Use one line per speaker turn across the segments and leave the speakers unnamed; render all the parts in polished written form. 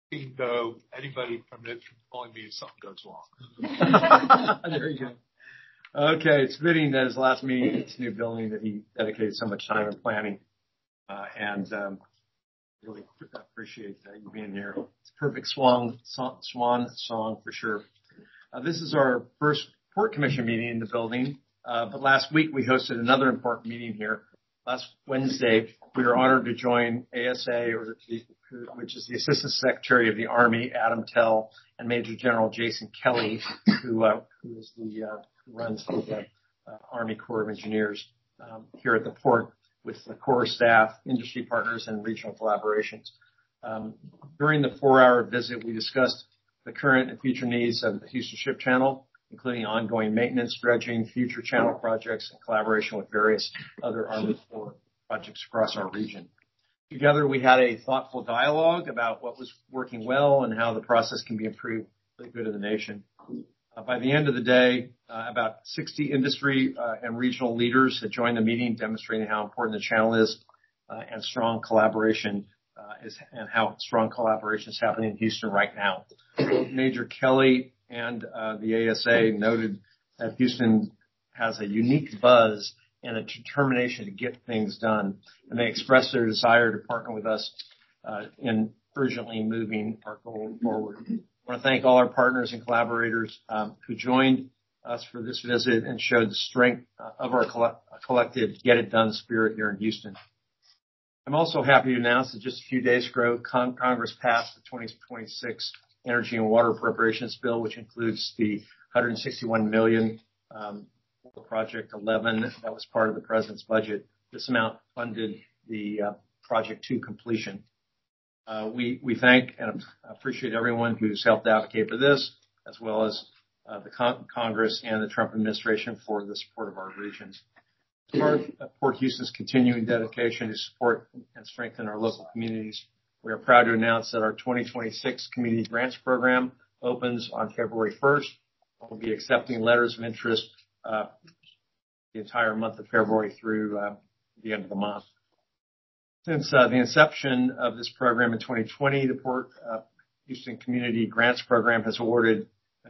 even though anybody from it can call me if something goes wrong.
There you go. Okay, it's fitting that his last meeting in this new building that he dedicated so much time in planning, and really appreciate you being here. It's a perfect swan song for sure. This is our first Port Commission meeting in the building, but last week we hosted another important meeting here. Last Wednesday, we were honored to join ASA, which is the Assistant Secretary of the Army, Adam Tell, and Major General Jason Kelly, who runs the Army Corps of Engineers here at the port, with the Corps staff, industry partners, and regional collaborations. During the 4-hour visit, we discussed the current and future needs of the Houston Ship Channel, including ongoing maintenance, dredging, future channel projects, and collaboration with various other Army Corps projects across our region. Together, we had a thoughtful dialogue about what was working well and how the process can be improved for the good of the nation. By the end of the day, about 60 industry and regional leaders had joined the meeting, demonstrating how important the channel is and strong collaboration and how strong collaboration is happening in Houston right now. Major Kelly and the ASA noted that Houston has a unique buzz and a determination to get things done, and they expressed their desire to partner with us in urgently moving our goal forward. I want to thank all our partners and collaborators who joined us for this visit and showed the strength of our collective get it done spirit here in Houston. I'm also happy to announce that just a few days ago, Congress passed the 2026 Energy and Water Appropriations Bill, which includes the $161 million for Project 11 that was part of the President's budget. This amount funded the project to completion. We thank and appreciate everyone who's helped advocate for this, as well as the Congress and the Trump administration for the support of our region. As part of Port Houston's continuing dedication to support and strengthen our local communities, we are proud to announce that our 2026 Community Grants Program opens on February 1st. We'll be accepting letters of interest the entire month of February through the end of the month. Since the inception of this program in 2020, the Port Houston Community Grants Program has awarded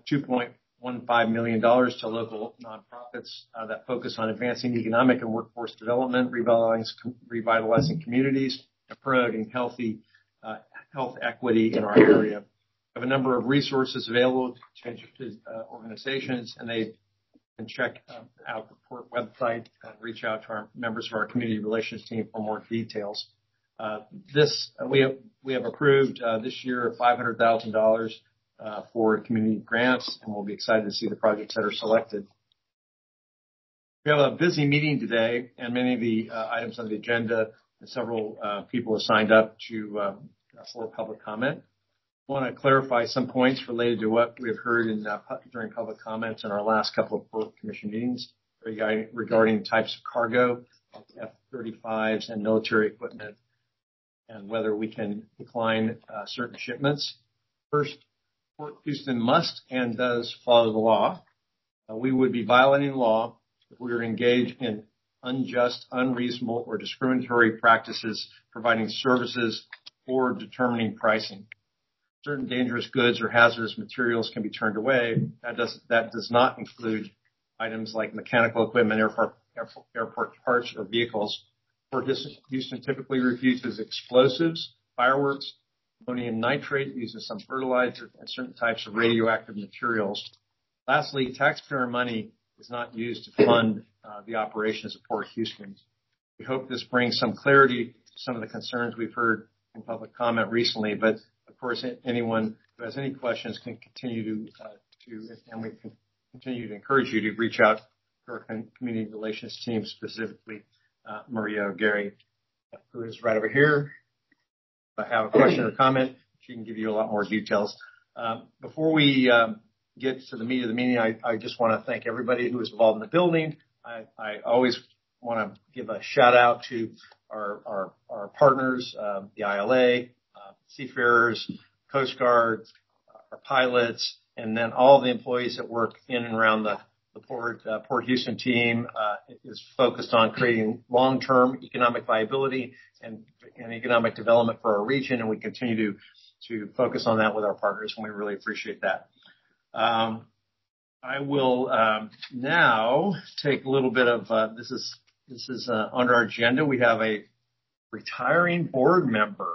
$2.15 million to local nonprofits that focus on advancing economic and workforce development, revitalizing communities, and promoting health equity in our area. We have a number of resources available to organizations, and they can check out the Port website and reach out to our members of our community relations team for more details. We have approved this year $500,000 for community grants, and we'll be excited to see the projects that are selected. We have a busy meeting today, and many of the items on the agenda, and several people have signed up for public comment. I want to clarify some points related to what we have heard during public comments in our last couple of Port Commission meetings regarding types of cargo, F-35s and military equipment, and whether we can decline certain shipments. First, Port Houston must and does follow the law. We would be violating the law if we were engaged in unjust, unreasonable, or discriminatory practices providing services or determining pricing. Certain dangerous goods or hazardous materials can be turned away. That does not include items like mechanical equipment, airport parts, or vehicles. Port Houston typically refuses explosives, fireworks, ammonium nitrate, uses some fertilizer, and certain types of radioactive materials. Lastly, taxpayer money is not used to fund the operations of Port Houston. We hope this brings some clarity to some of the concerns we've heard in public comment recently, but of course, anyone who has any questions can continue and we can continue to encourage you to reach out to our community relations team, specifically Maria O'Gary, who is right over here. If I have a question or comment, she can give you a lot more details. Before we get to the meat of the meeting, I just want to thank everybody who was involved in the building. I always want to give a shout out to our partners, the ILA, seafarers, Coast Guard, our pilots, and then all the employees that work in and around the Port Houston team is focused on creating long-term economic viability and economic development for our region, and we continue to to focus on that with our partners, and we really appreciate that. I will now take a little bit of this is on our agenda. We have a retiring board member.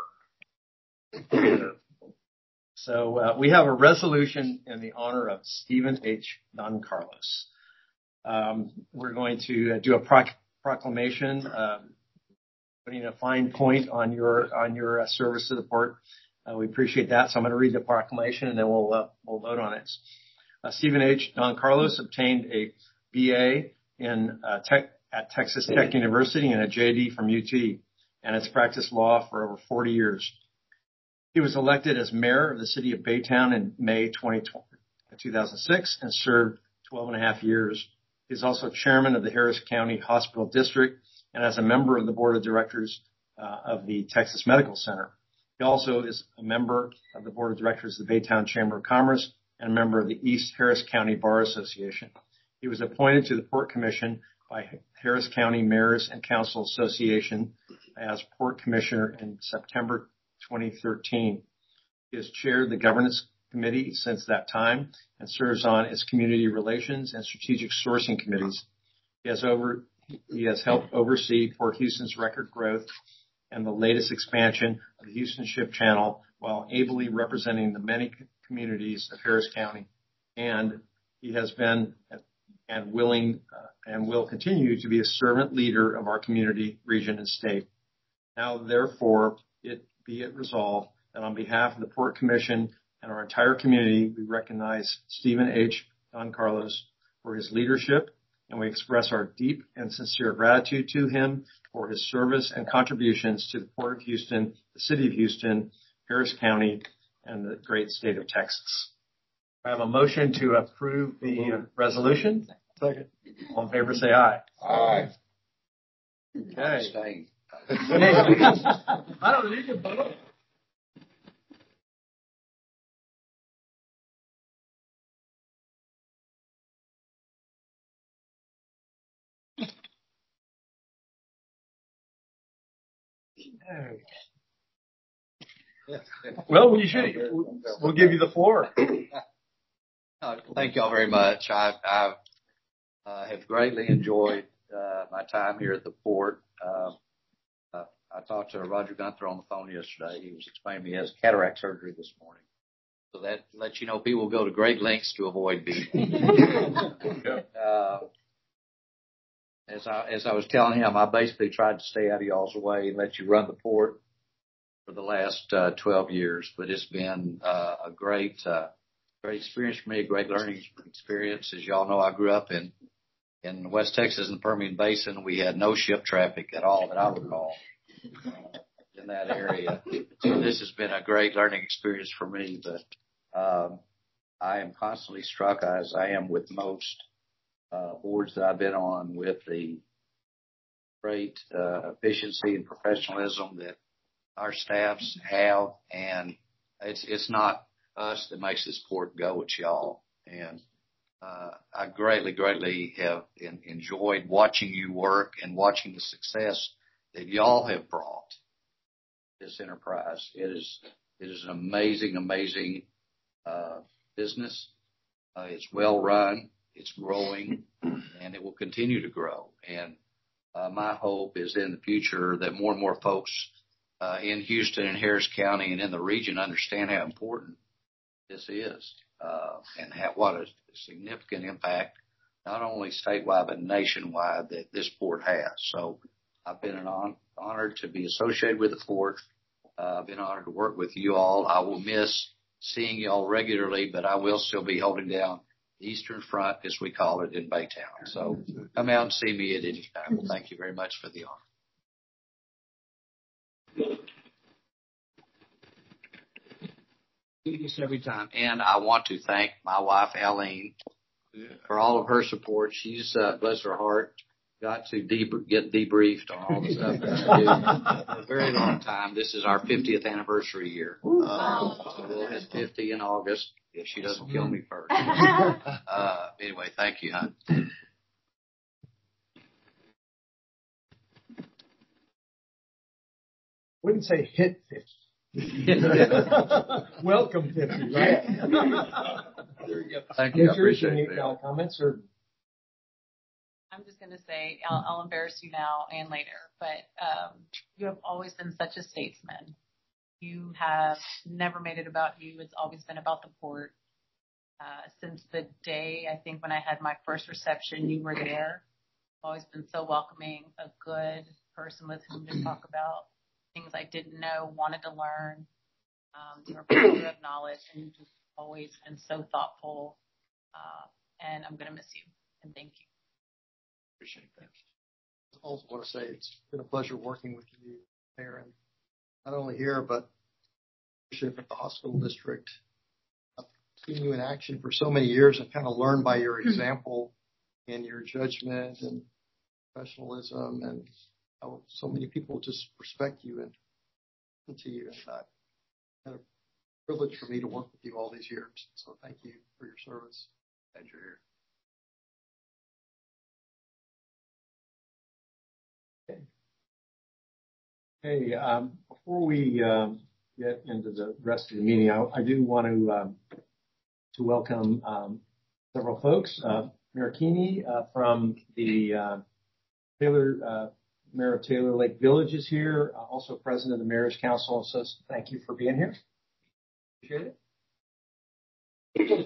So we have a resolution in the honor of Stephen H. Doncarlos. We're going to do a proclamation, putting a fine point on your service to the port. We appreciate that. So I'm going to read the proclamation, and then we'll vote on it. Stephen H. Doncarlos obtained a BA at Texas Tech University and a JD from UT, and has practiced law for over 40 years. He was elected as mayor of the city of Baytown in May 2006 and served 12 and a half years. He is also chairman of the Harris County Hospital District and as a member of the board of directors of the Texas Medical Center. He also is a member of the board of directors of the Baytown Chamber of Commerce and a member of the East Harris County Bar Association. He was appointed to the Port Commission by Harris County Mayors and Council Association as Port Commissioner in September 2013. He has chaired the governance committee since that time and serves on its community relations and strategic sourcing committees. He has helped oversee Port Houston's record growth and the latest expansion of the Houston Ship Channel while ably representing the many communities of Harris County. And he has been and will continue to be a servant leader of our community, region, and state. Now, therefore, be it resolved that on behalf of the Port Commission and our entire community, we recognize Stephen H. Doncarlos for his leadership, and we express our deep and sincere gratitude to him for his service and contributions to the Port of Houston, the City of Houston, Harris County, and the great state of Texas. I have a motion to approve the resolution. Second. All in favor, say aye.
Aye.
Okay. I don't need to vote. Well, we'll give you the floor.
Thank you all very much. I have greatly enjoyed my time here at the port. I talked to Roger Gunther on the phone yesterday. He was explaining to me he has cataract surgery this morning. So that lets you know people go to great lengths to avoid me. As I was telling him, I basically tried to stay out of y'all's way and let you run the port for the last 12 years. But it's been a great experience for me, a great learning experience. As y'all know, I grew up in West Texas in the Permian Basin. We had no ship traffic at all that I recall in that area. So this has been a great learning experience for me. But I am constantly struck, as I am with most boards that I've been on, with the great efficiency and professionalism that our staffs have, and it's not us that makes this port go, it's y'all. And I greatly have enjoyed watching you work and watching the success that y'all have brought this enterprise. It is an amazing business. It's well run. It's growing, and it will continue to grow. And my hope is in the future that more and more folks in Houston and Harris County and in the region understand how important this is and what a significant impact, not only statewide but nationwide, that this port has. So I've been honored to be associated with the port. I've been honored to work with you all. I will miss seeing you all regularly, but I will still be holding down the Eastern Front, as we call it, in Baytown. So come out and see me at any time. Well, thank you very much for the honor. Do this every time. And I want to thank my wife, Aline, for all of her support. She's, bless her heart, got to get debriefed on all the stuff that I do for a very long time. This is our 50th anniversary year. So we'll hit 50 in August if she doesn't kill me first. Anyway, thank you, hon.
Wouldn't say hit 50.
Welcome, 50, right?
There you go. Thank you. I appreciate it.
Any comments or?
I'm just going to say, I'll embarrass you now and later, but you have always been such a statesman. You have never made it about you. It's always been about the port. Since the day, I think, when I had my first reception, you were there. Always been so welcoming, a good person with whom to talk about things I didn't know, wanted to learn. You're a brother of knowledge, and you've just always been so thoughtful. And I'm going to miss you. And thank you.
Appreciate that. I also want to say it's been a pleasure working with you, Mayor, and not only here, but at the hospital district. I've seen you in action for so many years and kind of learned by your example and your judgment and professionalism, and how so many people just respect you and listen to you. And it's been a privilege for me to work with you all these years. So thank you for your service. Glad you're here.
Hey, before we get into the rest of the meeting, I do want to welcome several folks. Mayor Keeney from the Mayor of Taylor Lake Village is here, also President of the Mayor's Council. So thank you for being here. Appreciate it.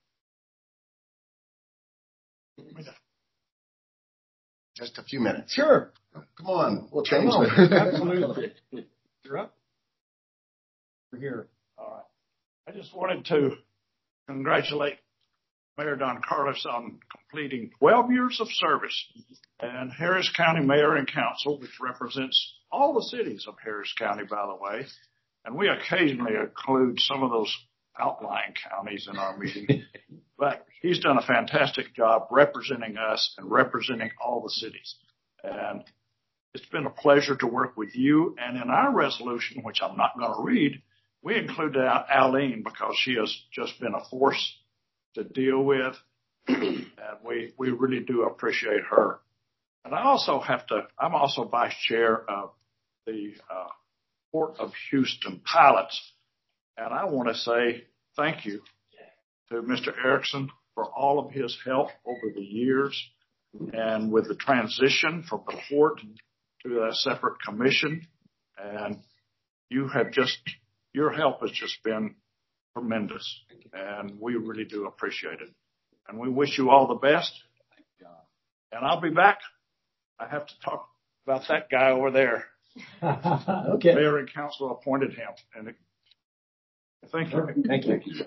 Just a few minutes.
Sure.
Come on. We'll change
that. Absolutely. You're up. We're here.
All right. I just wanted to congratulate Mayor Don Carlos on completing 12 years of service, and Harris County Mayor and Council, which represents all the cities of Harris County, by the way. And we occasionally include some of those outlying counties in our meeting. But he's done a fantastic job representing us and representing all the cities. And it's been a pleasure to work with you. And in our resolution, which I'm not going to read, we included Aline because she has just been a force to deal with. And we really do appreciate her. And I'm also vice chair of the Port of Houston Pilots. And I want to say thank you to Mr. Erickson for all of his help over the years, and with the transition from the port to a separate commission. And your help has just been tremendous, and we really do appreciate it. And we wish you all the best. And I'll be back. I have to talk about that guy over there.
Okay.
Mayor and council appointed him. And thank you.
Thank you.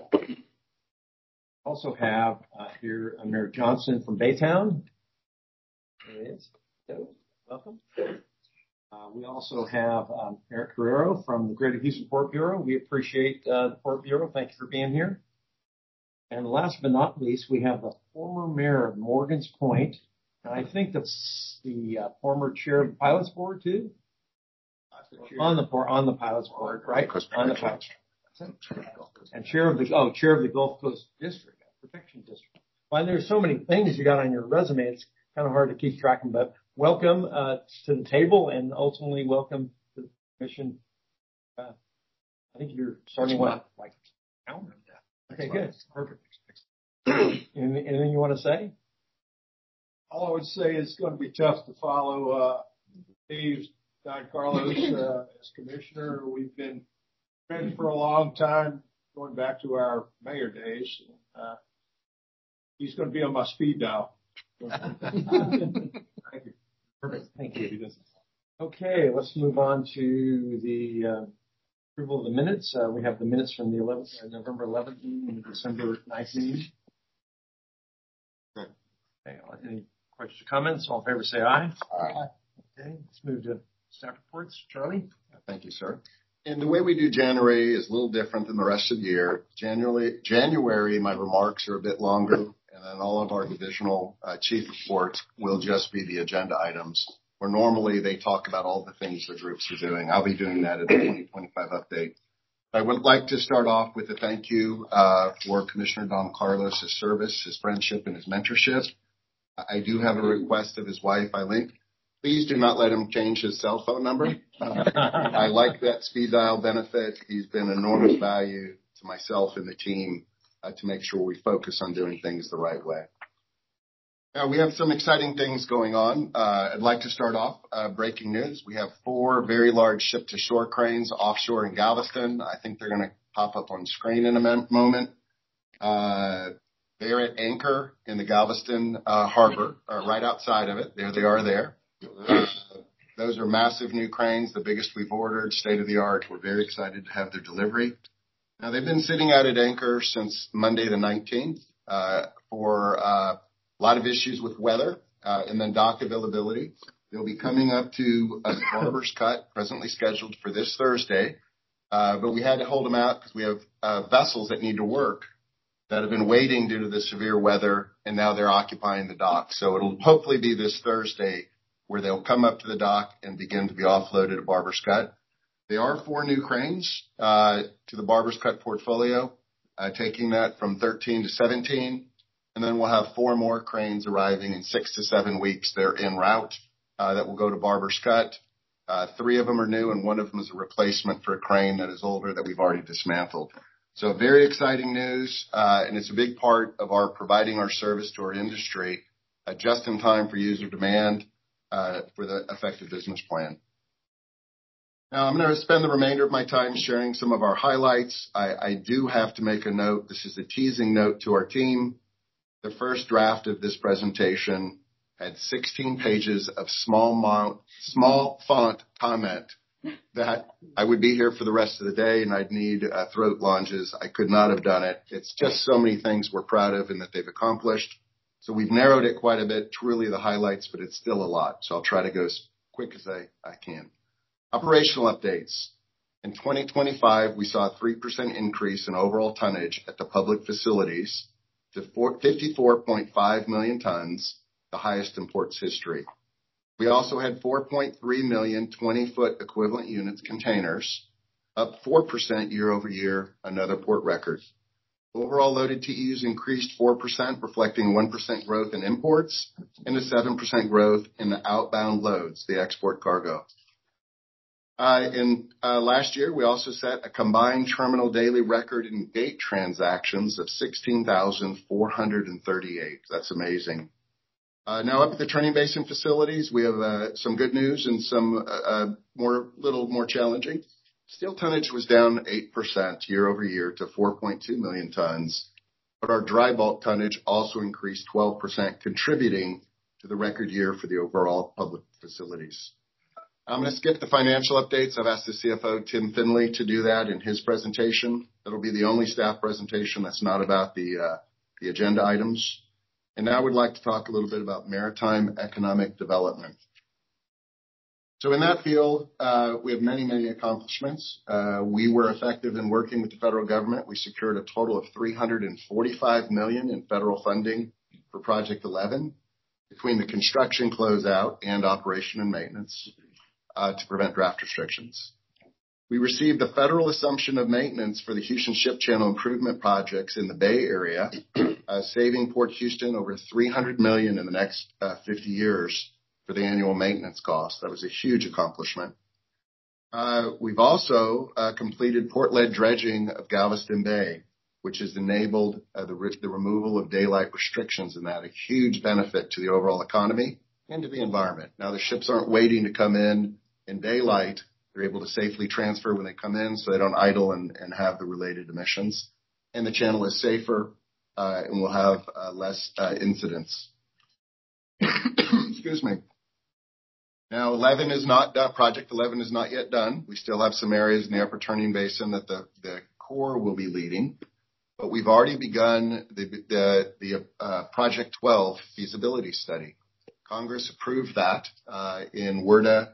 Also have here Mayor Johnson from Baytown. There he is. So, welcome. We also have Eric Guerrero from the Greater Houston Port Bureau. We appreciate the Port Bureau. Thank you for being here. And last but not least, we have the former mayor of Morgan's Point. And I think that's the former chair of the Pilots Board, too. On the Pilots Board, right? On the Pilots Board. And chair of the Gulf Coast District, Protection District. Well, there's so many things you got on your resume, it's kind of hard to keep track of them. But welcome to the table, and ultimately welcome to the commission. I think you're starting like now. Okay, good, perfect. Anything you want to say?
All I would say is it's going to be tough to follow Don Carlos as commissioner. We've been friends for a long time, going back to our mayor days. He's going to be on my speed dial.
Thank you. Perfect. Thank you. Okay, let's move on to the approval of the minutes. We have the minutes from the November 11th meeting and the December 9th meeting. Okay, any questions or comments? All in favor, say aye.
Aye.
Okay, let's move to staff reports. Charlie?
Thank you, sir. And the way we do January is a little different than the rest of the year. January, my remarks are a bit longer, and then all of our divisional chief reports will just be the agenda items, where normally they talk about all the things the groups are doing. I'll be doing that in the 2025 update. I would like to start off with a thank you for Commissioner Don Carlos' service, his friendship, and his mentorship. I do have a request of his wife, Eileen. Please do not let him change his cell phone number. I like that speed dial benefit. He's been enormous value to myself and the team to make sure we focus on doing things the right way. Now, we have some exciting things going on. I'd like to start off breaking news. We have 4 very large ship-to-shore cranes offshore in Galveston. I think they're going to pop up on screen in a moment. They're at anchor in the Galveston harbor, right outside of it. There they are there. Those are massive new cranes, the biggest we've ordered, state-of-the-art. We're very excited to have their delivery. Now, they've been sitting out at anchor since Monday the 19th for a lot of issues with weather and then dock availability. They'll be coming up to Barber's Cut, presently scheduled for this Thursday. But we had to hold them out because we have vessels that need to work that have been waiting due to the severe weather, and now they're occupying the dock. So it'll hopefully be this Thursday where they'll come up to the dock and begin to be offloaded at Barber's Cut. There are 4 new cranes to the Barber's Cut portfolio, taking that from 13 to 17. And then we'll have 4 more cranes arriving in 6 to 7 weeks. They're en route that will go to Barber's Cut. 3 of them are new, and 1 of them is a replacement for a crane that is older that we've already dismantled. So very exciting news, and it's a big part of our providing our service to our industry just in time for user demand for the effective business plan. Now, I'm going to spend the remainder of my time sharing some of our highlights. I do have to make a note. This is a teasing note to our team. The first draft of this presentation had 16 pages of small font comment that I would be here for the rest of the day and I'd need throat lunges. I could not have done it. It's just so many things we're proud of and that they've accomplished. So we've narrowed it quite a bit to really the highlights, but it's still a lot. So I'll try to go as quick as I can. Operational updates. In 2025, we saw a 3% increase in overall tonnage at the public facilities to 54.5 million tons, the highest in port's history. We also had 4.3 million 20-foot equivalent units containers, up 4% year over year, another port record. Overall loaded TEUs increased 4%, reflecting 1% growth in imports and a 7% growth in the outbound loads, the export cargo. Last year, we also set a combined terminal daily record in gate transactions of 16,438. That's amazing. Now up at the Turning Basin facilities, we have some good news and some little more challenging. Steel tonnage was down 8% year over year to 4.2 million tons, but our dry bulk tonnage also increased 12%, contributing to the record year for the overall public facilities. I'm going to skip the financial updates. I've asked the CFO, Tim Finley, to do that in his presentation. That'll be the only staff presentation that's not about the agenda items. And now I would like to talk a little bit about maritime economic development. So in that field, we have many, many accomplishments. We were effective in working with the federal government. We secured a total of $345 million in federal funding for Project 11 between the construction closeout and operation and maintenance to prevent draft restrictions. We received the federal assumption of maintenance for the Houston Ship Channel improvement projects in the Bay Area, saving Port Houston over $300 million in the next 50 years for the annual maintenance cost. That was a huge accomplishment. We've also completed port-led dredging of Galveston Bay, which has enabled the removal of daylight restrictions, and that a huge benefit to the overall economy and to the environment. Now the ships aren't waiting to come in daylight. They're able to safely transfer when they come in so they don't idle and have the related emissions. And the channel is safer and will have less incidents. Excuse me. Now, Project 11 is not yet done. We still have some areas in the upper Turning Basin that the Corps will be leading. But we've already begun the Project 12 feasibility study. Congress approved that in WRDA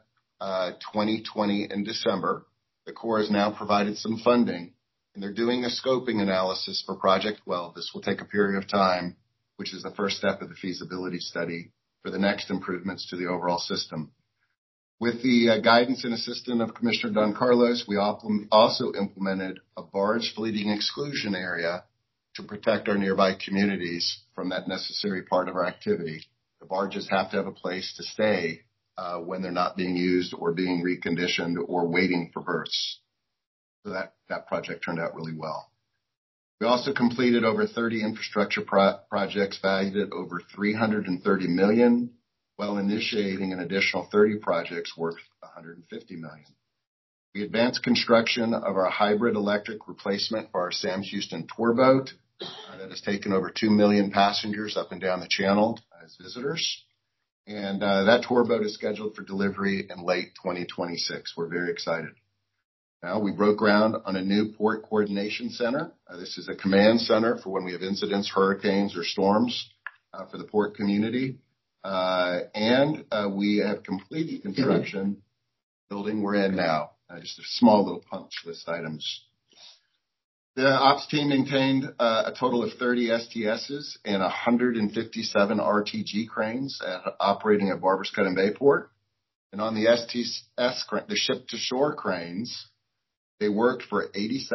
2020 in December. The Corps has now provided some funding, and they're doing a scoping analysis for Project 12. This will take a period of time, which is the first step of the feasibility study for the next improvements to the overall system. With the guidance and assistance of Commissioner Don Carlos, we also implemented a barge fleeting exclusion area to protect our nearby communities from that necessary part of our activity. The barges have to have a place to stay when they're not being used or being reconditioned or waiting for berths. So that project turned out really well. We also completed over 30 infrastructure projects valued at over $330 million, while initiating an additional 30 projects worth $150 million. We advanced construction of our hybrid electric replacement for our Sam Houston tour boat that has taken over 2 million passengers up and down the channel as visitors. And that tour boat is scheduled for delivery in late 2026. We're very excited. Now, we broke ground on a new port coordination center. This is a command center for when we have incidents, hurricanes, or storms for the port community. And we have completed construction building we're in now. Just a small little punch list items. The ops team maintained a total of 30 STSs and 157 RTG cranes operating at Barbers Cut and Bayport. And on the STS, the ship-to-shore cranes, they worked for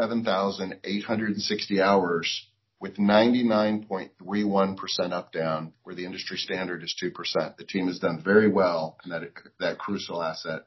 87,860 hours with 99.31% up down, where the industry standard is 2%. The team has done very well in that crucial asset.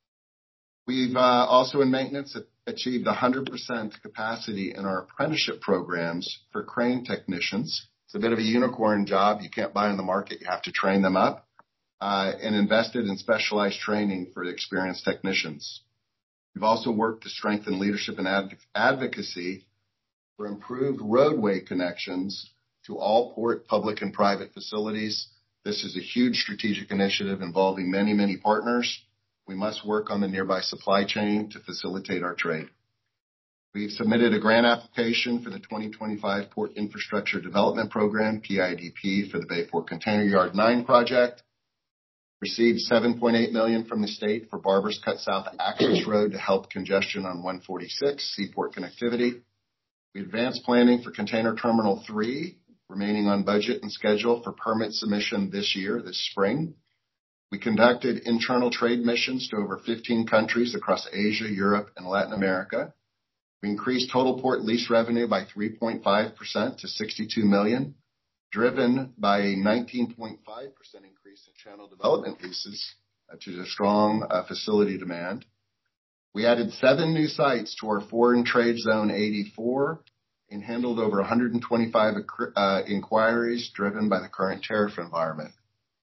We've also in maintenance achieved 100% capacity in our apprenticeship programs for crane technicians. It's a bit of a unicorn job. You can't buy in the market. You have to train them up, and invested in specialized training for experienced technicians. We've also worked to strengthen leadership and advocacy for improved roadway connections to all port public and private facilities. This is a huge strategic initiative involving many, many partners. We must work on the nearby supply chain to facilitate our trade. We've submitted a grant application for the 2025 Port Infrastructure Development Program, PIDP, for the Bayport Container Yard 9 project. Received $7.8 million from the state for Barbers Cut South Access Road to help congestion on 146 seaport connectivity. We advanced planning for Container Terminal 3, remaining on budget and schedule for permit submission this spring. We conducted internal trade missions to over 15 countries across Asia, Europe, and Latin America. We increased total port lease revenue by 3.5% to $62 million, driven by a 19.5% increase in channel development leases to the strong facility demand. We added 7 new sites to our Foreign Trade Zone 84 and handled over 125 inquiries driven by the current tariff environment.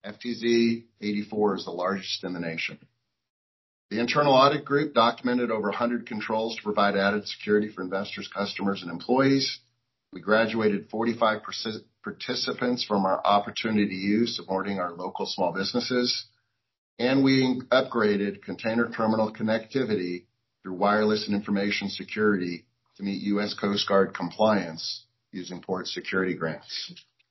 FTZ 84 is the largest in the nation. The internal audit group documented over 100 controls to provide added security for investors, customers, and employees. We graduated 45 participants from our opportunity to use, supporting our local small businesses. And we upgraded container terminal connectivity through wireless and information security to meet U.S. Coast Guard compliance using port security grants.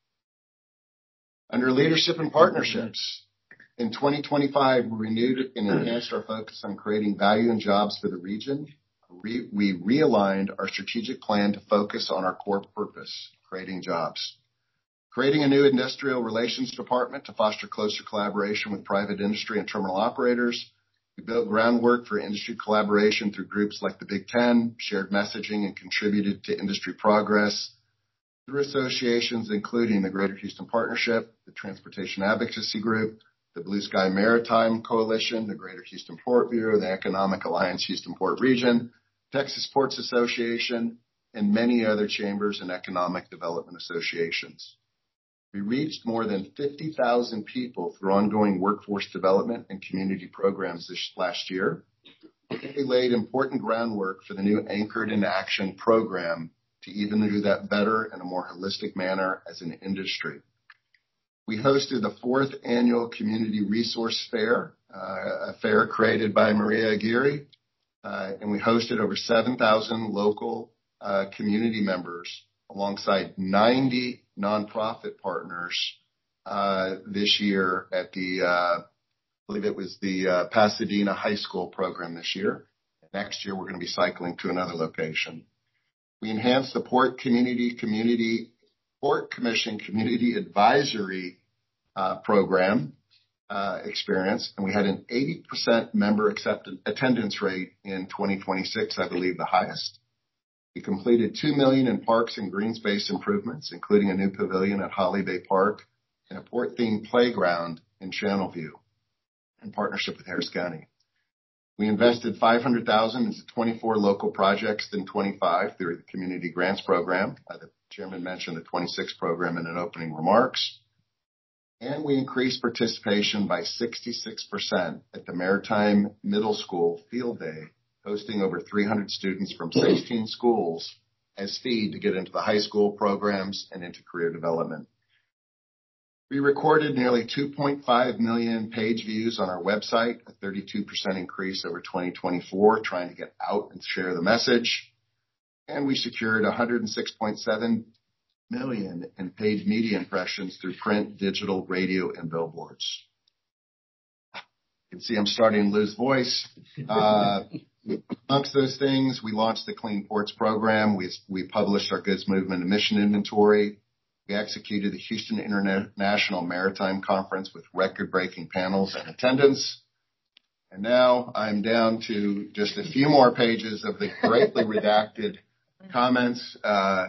Under leadership and partnerships, in 2025, we renewed and enhanced our focus on creating value and jobs for the region. We realigned our strategic plan to focus on our core purpose, creating jobs. Creating a new industrial relations department to foster closer collaboration with private industry and terminal operators. We built groundwork for industry collaboration through groups like the Big Ten, shared messaging, and contributed to industry progress through associations including the Greater Houston Partnership, the Transportation Advocacy Group, the Blue Sky Maritime Coalition, the Greater Houston Port Bureau, the Economic Alliance Houston Port Region, Texas Ports Association, and many other chambers and economic development associations. We reached more than 50,000 people through ongoing workforce development and community programs this last year. We laid important groundwork for the new Anchored in Action program to even do that better in a more holistic manner as an industry. We hosted the 4th annual Community Resource Fair, a fair created by Maria Aguirre, and we hosted over 7,000 local community members alongside 90 nonprofit partners this year at the, I believe it was the Pasadena High School program this year. Next year, we're going to be cycling to another location. We enhanced the Port Commission Community Advisory program experience, and we had an 80% member attendance rate in 2026, I believe the highest. We completed $2 million in parks and green space improvements, including a new pavilion at Holly Bay Park and a port-themed playground in Channelview. in partnership with Harris County. We invested $500,000 into 24 local projects in 25 through the Community Grants Program. The chairman mentioned the 26 program in an opening remarks. And we increased participation by 66% at the Maritime Middle School Field Day, hosting over 300 students from 16 schools as feed to get into the high school programs and into career development. We recorded nearly 2.5 million page views on our website, a 32% increase over 2024, trying to get out and share the message. And we secured 106.7 million in paid media impressions through print, digital, radio, and billboards. You can see I'm starting to lose voice. Amongst those things, we launched the Clean Ports program. We published our goods movement emission inventory. We executed the Houston International Maritime Conference with record-breaking panels and attendance. And now I'm down to just a few more pages of the greatly redacted comments.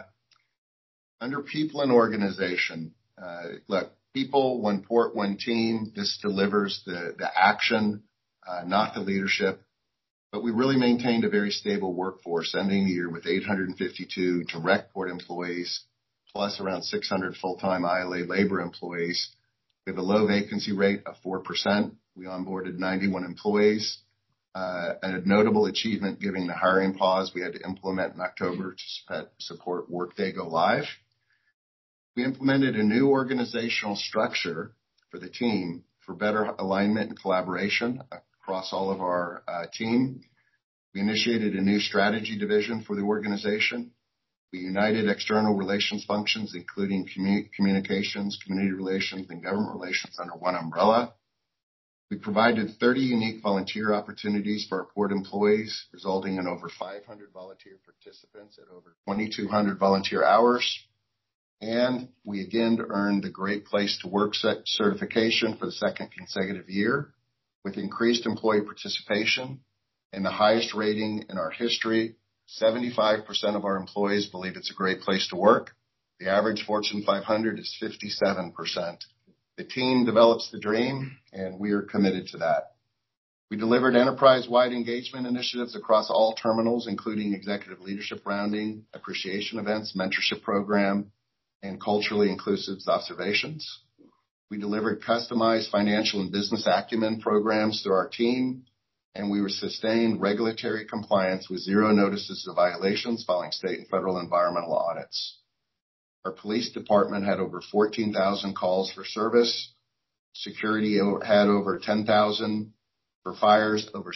Under people and organization, look, people, one port, one team. This delivers the action, not the leadership. But we really maintained a very stable workforce, ending the year with 852 direct port employees, plus around 600 full-time ILA labor employees. We have a low vacancy rate of 4%. We onboarded 91 employees. A notable achievement given the hiring pause we had to implement in October to support Workday Go Live. We implemented a new organizational structure for the team for better alignment and collaboration across all of our team. We initiated a new strategy division for the organization. We united external relations functions, including communications, community relations, and government relations under one umbrella. We provided 30 unique volunteer opportunities for our port employees, resulting in over 500 volunteer participants at over 2,200 volunteer hours. And we again earned the Great Place to Work certification for the second consecutive year, with increased employee participation and the highest rating in our history. 75% of our employees believe it's a great place to work. The average Fortune 500 is 57%. The team develops the dream, and we are committed to that. We delivered enterprise-wide engagement initiatives across all terminals, including executive leadership rounding, appreciation events, mentorship program, and culturally inclusive observations. We delivered customized financial and business acumen programs through our team, and we sustained regulatory compliance with 0 notices of violations following state and federal environmental audits. Our police department had over 14,000 calls for service. Security had over 10,000. For fires, over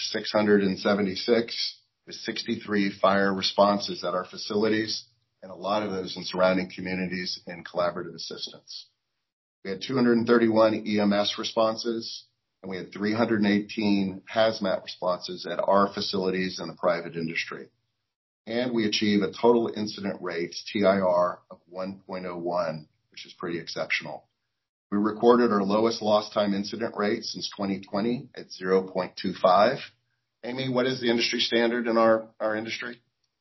676, with 63 fire responses at our facilities, and a lot of those in surrounding communities in collaborative assistance. We had 231 EMS responses, and we had 318 hazmat responses at our facilities in the private industry. And we achieved a total incident rate, TIR, of 1.01, which is pretty exceptional. We recorded our lowest lost time incident rate since 2020 at 0.25. Amy, what is the industry standard in our industry?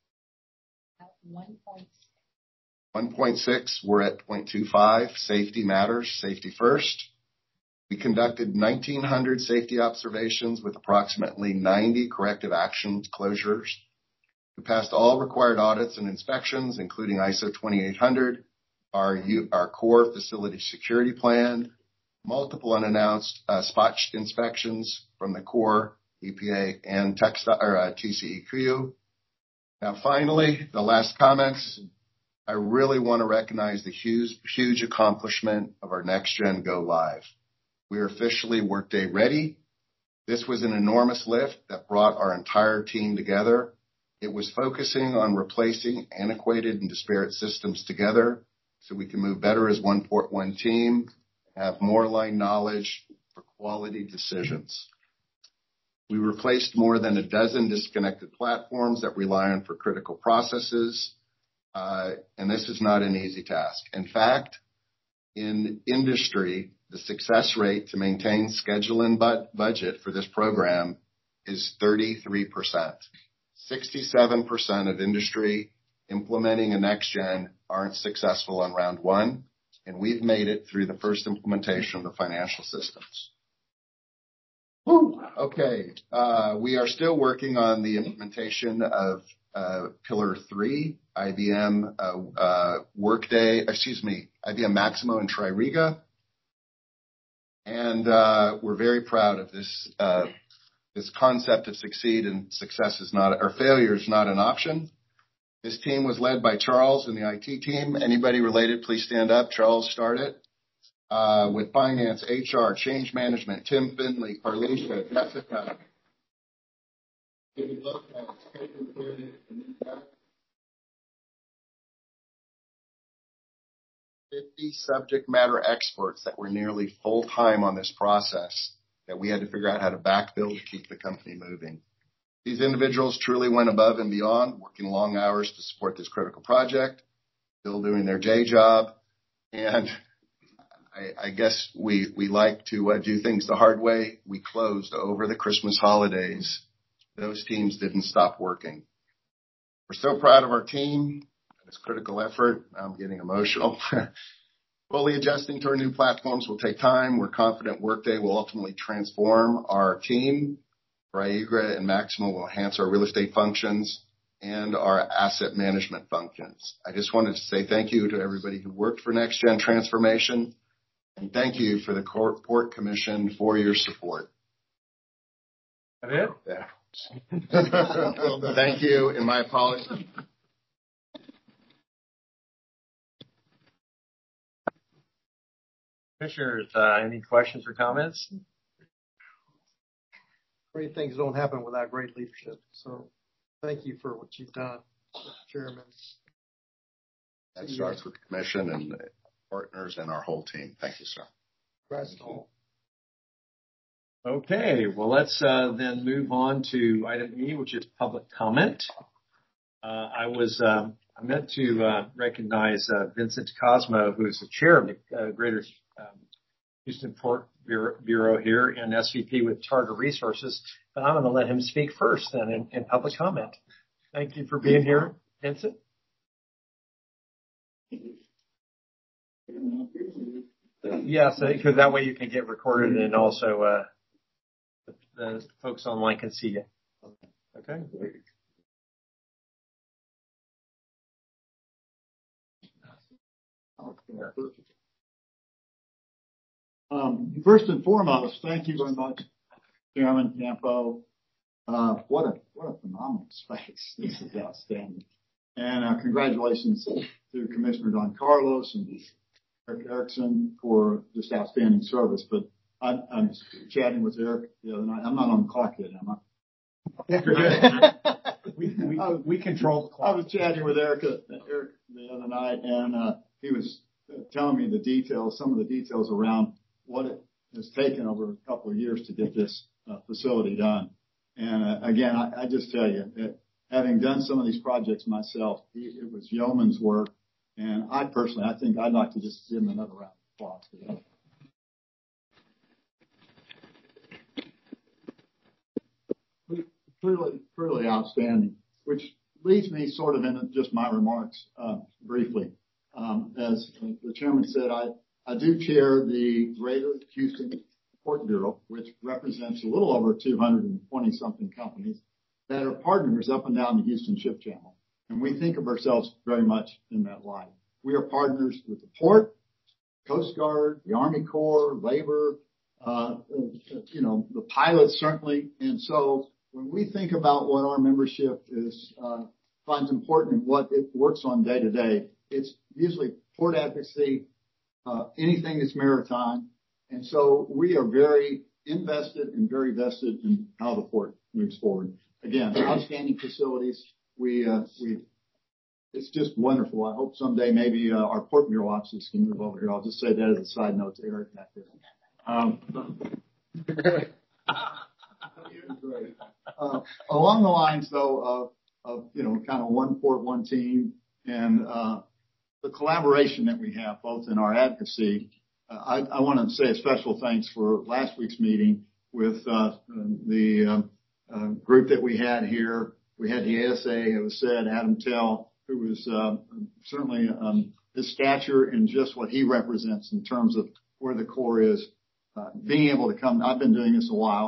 1.6.
1.6. We're at 0.25. Safety matters. Safety first. We conducted 1,900 safety observations with approximately 90 corrective action closures. We passed all required audits and inspections, including ISO 2800, our core facility security plan, multiple unannounced spot inspections from the Corps, EPA, and TCEQ. Now, finally, the last comments. I really want to recognize the huge accomplishment of our Next Gen Go Live. We are officially Workday ready. This was an enormous lift that brought our entire team together. It was focusing on replacing antiquated and disparate systems together so we can move better as one port, one team, have more aligned knowledge for quality decisions. We replaced more than a dozen disconnected platforms that rely on for critical processes, and this is not an easy task. In fact, in industry, the success rate to maintain schedule and budget for this program is 33%. 67% of industry implementing a next gen aren't successful on round one, and we've made it through the first implementation of the financial systems. Woo. Okay. We are still working on the implementation of Pillar 3, IBM IBM Maximo and Tririga. And we're very proud of this concept of succeed and failure is not an option. This team was led by Charles and the IT team. Anybody related, please stand up. Charles started with finance, HR, change management, Tim Finley, Carlisha, Jessica. 50 subject matter experts that were nearly full time on this process that we had to figure out how to backfill to keep the company moving. These individuals truly went above and beyond, working long hours to support this critical project, still doing their day job. And I guess we like to do things the hard way. We closed over the Christmas holidays. Those teams didn't stop working. We're so proud of our team. This critical effort. I'm getting emotional. Fully adjusting to our new platforms will take time. We're confident Workday will ultimately transform our team. Tririga and Maximo will enhance our real estate functions and our asset management functions. I just wanted to say thank you to everybody who worked for Next Gen Transformation, and thank you for the Port Commission for your support.
That it?
Yeah. Thank you, and my apologies.
Commissioners, any questions or comments?
Great things don't happen without great leadership. So thank you for what you've done, Chairman.
That starts with the commission and the partners and our whole team. Thank you, sir.
Congrats to all.
Okay, well, let's then move on to item E, which is public comment. I meant to recognize Vincent Cosmo, who is the chair of the Greater Houston Port Bureau here and SVP with Targa Resources, but I'm going to let him speak first then in public comment. Thank you for being here, Vincent. Yes, because that way you can get recorded and also the folks online can see you. Okay.
First and foremost, thank you very much, Chairman Campo. What a phenomenal space. This is outstanding. And congratulations to Commissioner Don Carlos and Eric Erickson for just outstanding service. But I'm chatting with Eric the other night. I'm not on the clock yet, am I?
We control the clock.
I was chatting with Eric the other night, and he was telling me some of the details around what it has taken over a couple of years to get this facility done. And again, I just tell you that having done some of these projects myself, it was yeoman's work. And I think I'd like to just give him another round of applause for that. Truly outstanding, which leads me sort of in just my remarks briefly. As the chairman said, I do chair the Greater Houston Port Bureau, which represents a little over 220-something companies that are partners up and down the Houston Ship Channel. And we think of ourselves very much in that light. We are partners with the port, Coast Guard, the Army Corps, labor, the pilots certainly. And so when we think about what our membership finds important and what it works on day to day, it's usually port advocacy, anything that's maritime. And so we are very invested and very vested in how the port moves forward. Again, outstanding facilities. It's just wonderful. I hope someday maybe our Port Bureau offices can move over here. I'll just say that as a side note to Eric back there. Along the lines, though, of kind of one port, one team, and the collaboration that we have both in our advocacy. I want to say a special thanks for last week's meeting with the group that we had here. We had the ASA, it was said, Adam Tell, who was certainly his stature and just what he represents in terms of where the Corps is, being able to come. I've been doing this a while,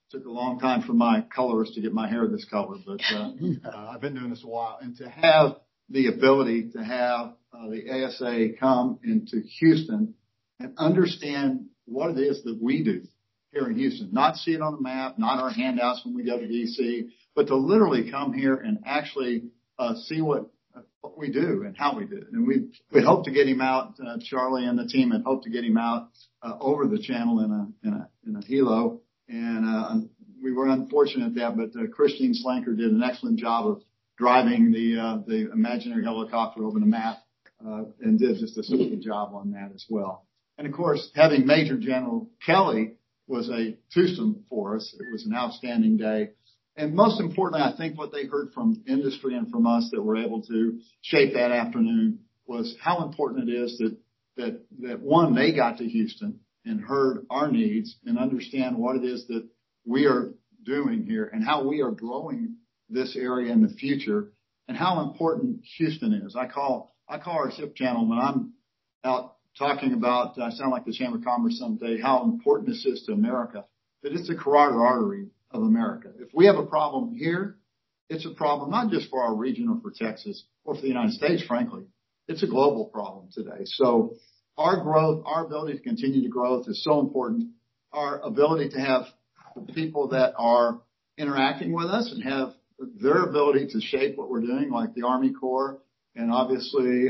Took a long time for my colorist to get my hair this color, but I've been doing this a while. And to have the ability to have the ASA come into Houston and understand what it is that we do here in Houston, not see it on the map, not our handouts when we go to DC, but to literally come here and actually see what we do and how we do it. And we hope to get him out. Charlie and the team had hoped to get him out over the channel in a helo, and we were unfortunate at that. But Christine Slanker did an excellent job of driving the imaginary helicopter over the map, and did just a super job on that as well. And of course, having Major General Kelly was a twosome for us. It was an outstanding day. And most importantly, I think what they heard from industry and from us that were able to shape that afternoon was how important it is that one, they got to Houston and heard our needs and understand what it is that we are doing here and how we are growing this area in the future and how important Houston is. I call our ship channel when I'm out talking about, I sound like the Chamber of Commerce someday, how important this is to America, that it's a carotid artery of America. If we have a problem here, it's a problem not just for our region or for Texas or for the United States, frankly. It's a global problem today. So our growth, our ability to continue to grow is so important. Our ability to have people that are interacting with us and have their ability to shape what we're doing, like the Army Corps, and obviously,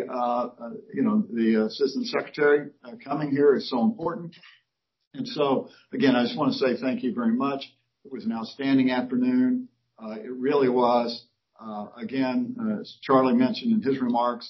the Assistant Secretary coming here is so important. And so, again, I just want to say thank you very much. It was an outstanding afternoon. It really was. Again, as Charlie mentioned in his remarks,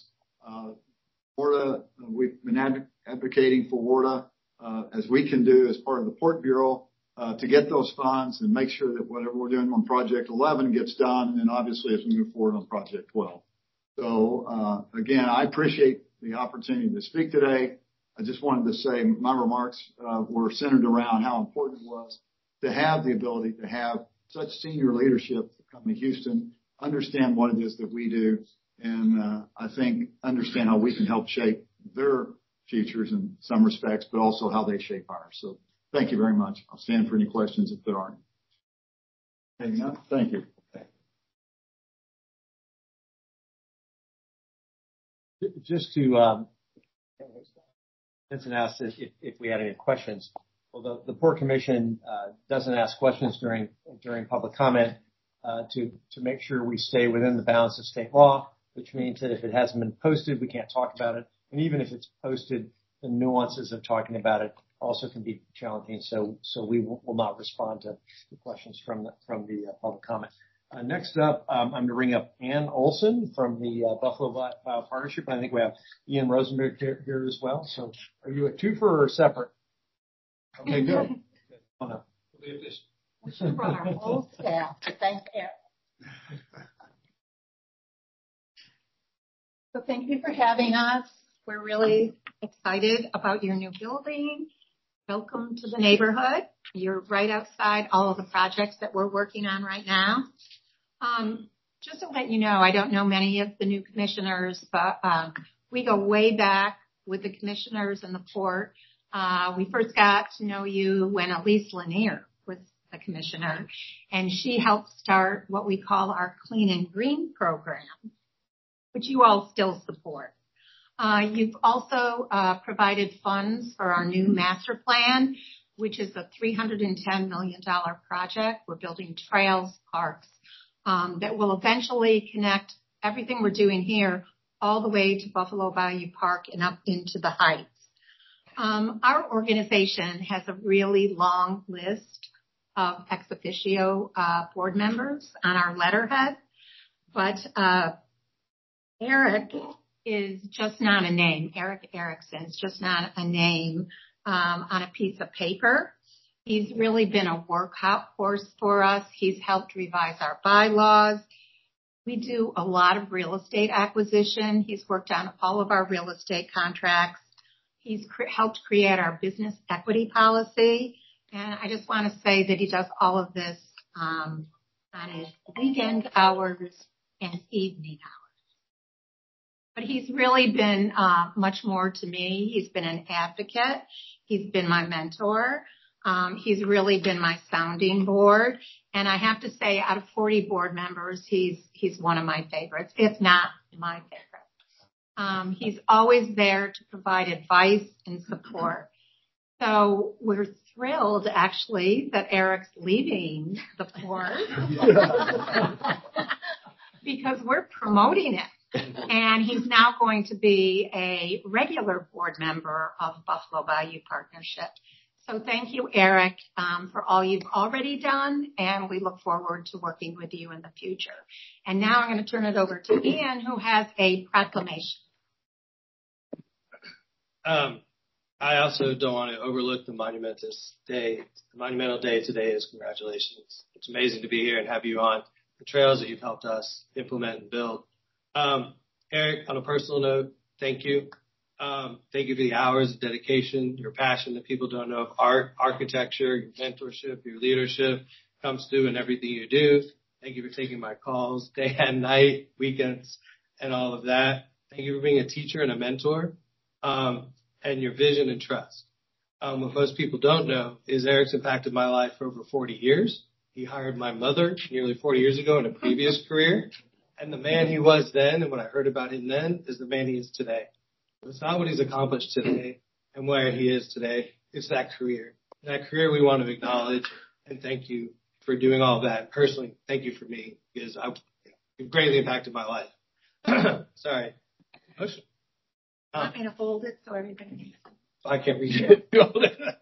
WARDA, we've been advocating for WARDA as we can do as part of the Port Bureau to get those funds and make sure that whatever we're doing on Project 11 gets done, and then obviously as we move forward on Project 12. So, again, I appreciate the opportunity to speak today. I just wanted to say my remarks were centered around how important it was to have the ability to have such senior leadership come to Houston, understand what it is that we do, and I think understand how we can help shape their futures in some respects, but also how they shape ours. So thank you very much. I'll stand for any questions if there aren't. Thank you.
Just to, Vincent asked if we had any questions. Well, the Port Commission doesn't ask questions during public comment to make sure we stay within the bounds of state law, which means that if it hasn't been posted, we can't talk about it. And even if it's posted, the nuances of talking about it also can be challenging. So we will not respond to the questions from the public comment. Next up, I'm going to bring up Ann Olson from the Buffalo Bio Partnership. I think we have Ian Rosenberg here as well. So are you a twofer or separate? Okay, good.
We should have brought our whole staff to thank Eric. So thank you for having us. We're really excited about your new building. Welcome to the neighborhood. You're right outside all of the projects that we're working on right now. Just to let you know, I don't know many of the new commissioners, but we go way back with the commissioners and the port. We first got to know you when Elise Lanier was a commissioner, and she helped start what we call our Clean and Green program, which you all still support. You've also provided funds for our new master plan, which is a $310 million project. We're building trails, parks, that will eventually connect everything we're doing here all the way to Buffalo Bayou Park and up into the Heights. Our organization has a really long list of ex officio board members on our letterhead, but Eric is just not a name. Eric Erickson is just not a name on a piece of paper. He's really been a workhorse for us. He's helped revise our bylaws. We do a lot of real estate acquisition. He's worked on all of our real estate contracts. He's helped create our business equity policy. And I just want to say that he does all of this on his weekend hours and evening hours. But he's really been much more to me. He's been an advocate. He's been my mentor. He's really been my sounding board. And I have to say, out of 40 board members, he's one of my favorites, if not my favorite. He's always there to provide advice and support. So we're thrilled, actually, that Eric's leaving the board because we're promoting it. And he's now going to be a regular board member of Buffalo Bayou Partnership. So thank you, Eric, for all you've already done, and we look forward to working with you in the future. And now I'm going to turn it over to Ian, who has a proclamation.
I also don't want to overlook the monumental day. The monumental day today is congratulations. It's amazing to be here and have you on the trails that you've helped us implement and build. Eric, on a personal note, thank you. Thank you for the hours of dedication, your passion that people don't know of art, architecture, your mentorship, your leadership comes through in everything you do. Thank you for taking my calls day and night, weekends, and all of that. Thank you for being a teacher and a mentor, and your vision and trust. What most people don't know is Eric's impacted my life for over 40 years. He hired my mother nearly 40 years ago in a previous career. And the man he was then, and what I heard about him then, is the man he is today. It's not what he's accomplished today and where he is today. It's that career. That career we want to acknowledge, and thank you for doing all of that. Personally, thank you for me, because you've greatly impacted my life. Sorry.
Want me to hold it so everybody can see?
I can't read it.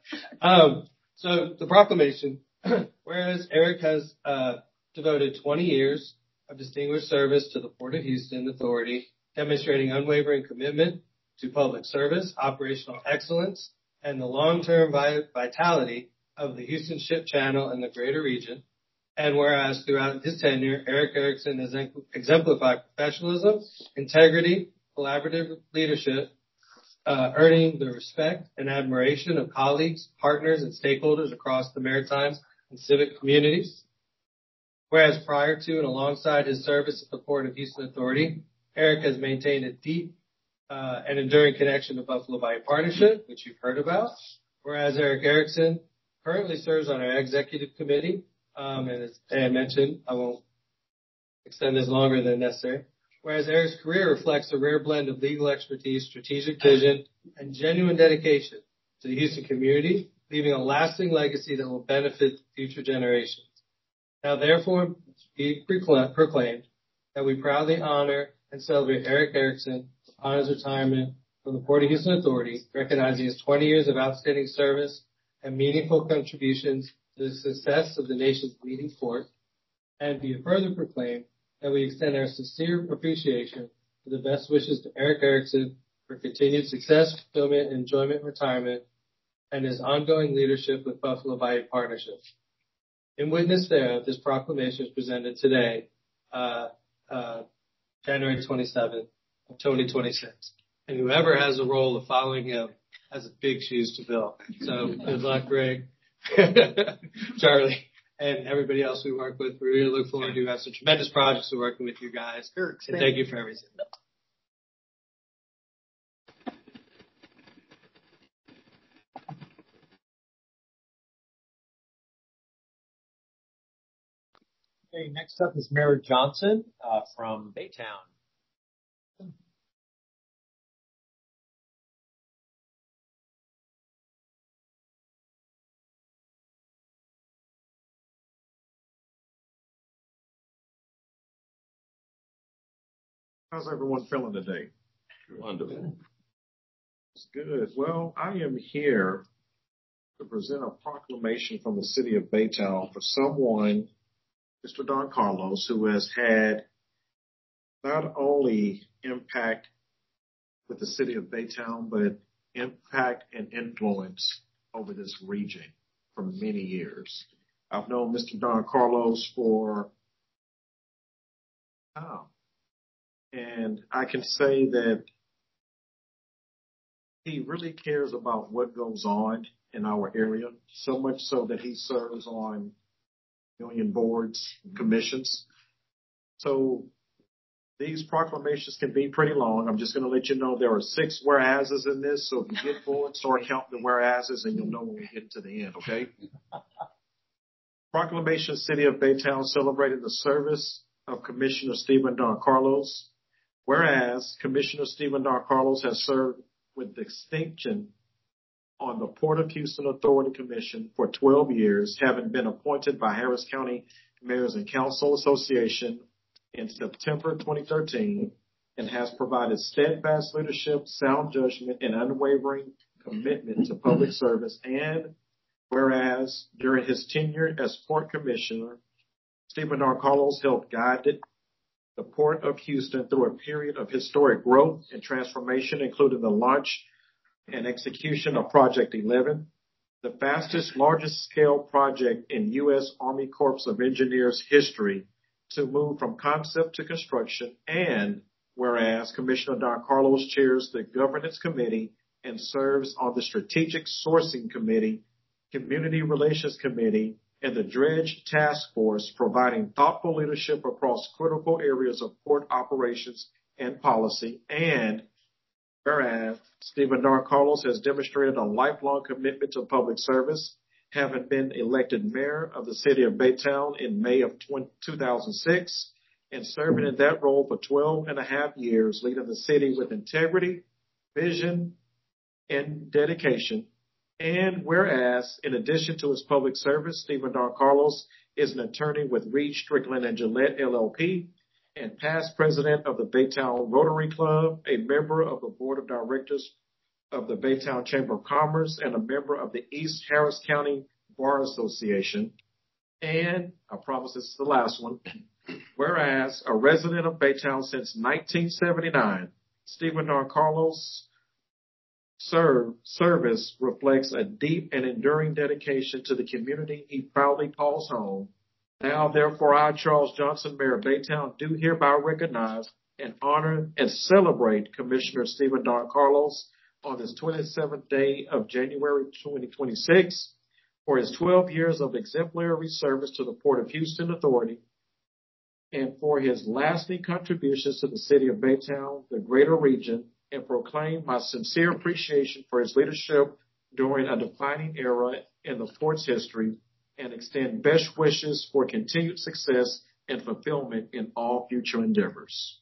So the proclamation, whereas Eric has devoted 20 years of distinguished service to the Port of Houston Authority, demonstrating unwavering commitment to public service, operational excellence, and the long-term vitality of the Houston Ship Channel and the greater region. And whereas throughout his tenure, Eric Erickson has exemplified professionalism, integrity, collaborative leadership, earning the respect and admiration of colleagues, partners, and stakeholders across the maritime and civic communities. Whereas prior to and alongside his service at the Port of Houston Authority, Eric has maintained a deep and enduring connection to Buffalo Bayou Partnership, which you've heard about. Whereas Eric Erickson currently serves on our executive committee, and as I mentioned, I won't extend this longer than necessary. Whereas Eric's career reflects a rare blend of legal expertise, strategic vision, and genuine dedication to the Houston community, leaving a lasting legacy that will benefit future generations. Now, therefore, be proclaimed that we proudly honor and celebrate Eric Erickson on his retirement from the Port of Houston Authority, recognizing his 20 years of outstanding service and meaningful contributions to the success of the nation's leading port, and be further proclaimed that we extend our sincere appreciation to the best wishes to Eric Erickson for continued success, fulfillment, and enjoyment in retirement, and his ongoing leadership with Buffalo Bayou Partnership. In witness thereof, this proclamation is presented today, January 27th of 2026. And whoever has the role of following him has big shoes to fill. So good luck, Greg, Charlie, and everybody else we work with. We really look forward to have some tremendous projects to working with you guys. And thank you for everything.
Okay, next up is Mayor Johnson from Baytown.
How's everyone feeling today? Wonderful. It's good. Well, I am here to present a proclamation from the city of Baytown for someone, Mr. Don Carlos, who has had not only impact with the city of Baytown, but impact and influence over this region for many years. I've known Mr. Don Carlos for and I can say that he really cares about what goes on in our area, so much so that he serves on union boards, commissions. So
These proclamations can be pretty long. I'm just going to let you know there are 6 whereases in this. So if you get bored, start counting the whereases and you'll know when we get to the end, okay? Proclamation, City of Baytown celebrating the service of Commissioner Stephen Don Carlos. Whereas Commissioner Stephen Don Carlos has served with distinction on the Port of Houston Authority Commission for 12 years, having been appointed by Harris County Mayors and Council Association in September 2013, and has provided steadfast leadership, sound judgment, and unwavering commitment to public service. And whereas during his tenure as Port Commissioner, Stephen Don Carlos helped guide the Port of Houston through a period of historic growth and transformation, including the launch and execution of Project 11, the fastest, largest scale project in U.S. Army Corps of Engineers history to move from concept to construction. And whereas Commissioner Don Carlos chairs the Governance Committee and serves on the Strategic Sourcing Committee, Community Relations Committee, and the Dredge Task Force, providing thoughtful leadership across critical areas of port operations and policy. And whereas Stephen Don Carlos has demonstrated a lifelong commitment to public service, having been elected mayor of the city of Baytown in May of 2006, and serving in that role for 12 and a half years, leading the city with integrity, vision, and dedication. And whereas, in addition to his public service, Stephen Don Carlos is an attorney with Reed Strickland and Gillette LLP, and past president of the Baytown Rotary Club, a member of the board of directors of the Baytown Chamber of Commerce, and a member of the East Harris County Bar Association. And I promise this is the last one. Whereas a resident of Baytown since 1979, Stephen Don Carlos' service reflects a deep and enduring dedication to the community he proudly calls home. Now, therefore, I, Charles Johnson, Mayor of Baytown, do hereby recognize and honor and celebrate Commissioner Stephen Don Carlos on this 27th day of January 2026 for his 12 years of exemplary service to the Port of Houston Authority, and for his lasting contributions to the city of Baytown, the greater region, and proclaim my sincere appreciation for his leadership during a defining era in the port's history, and extend best wishes for continued success and fulfillment in all future endeavors.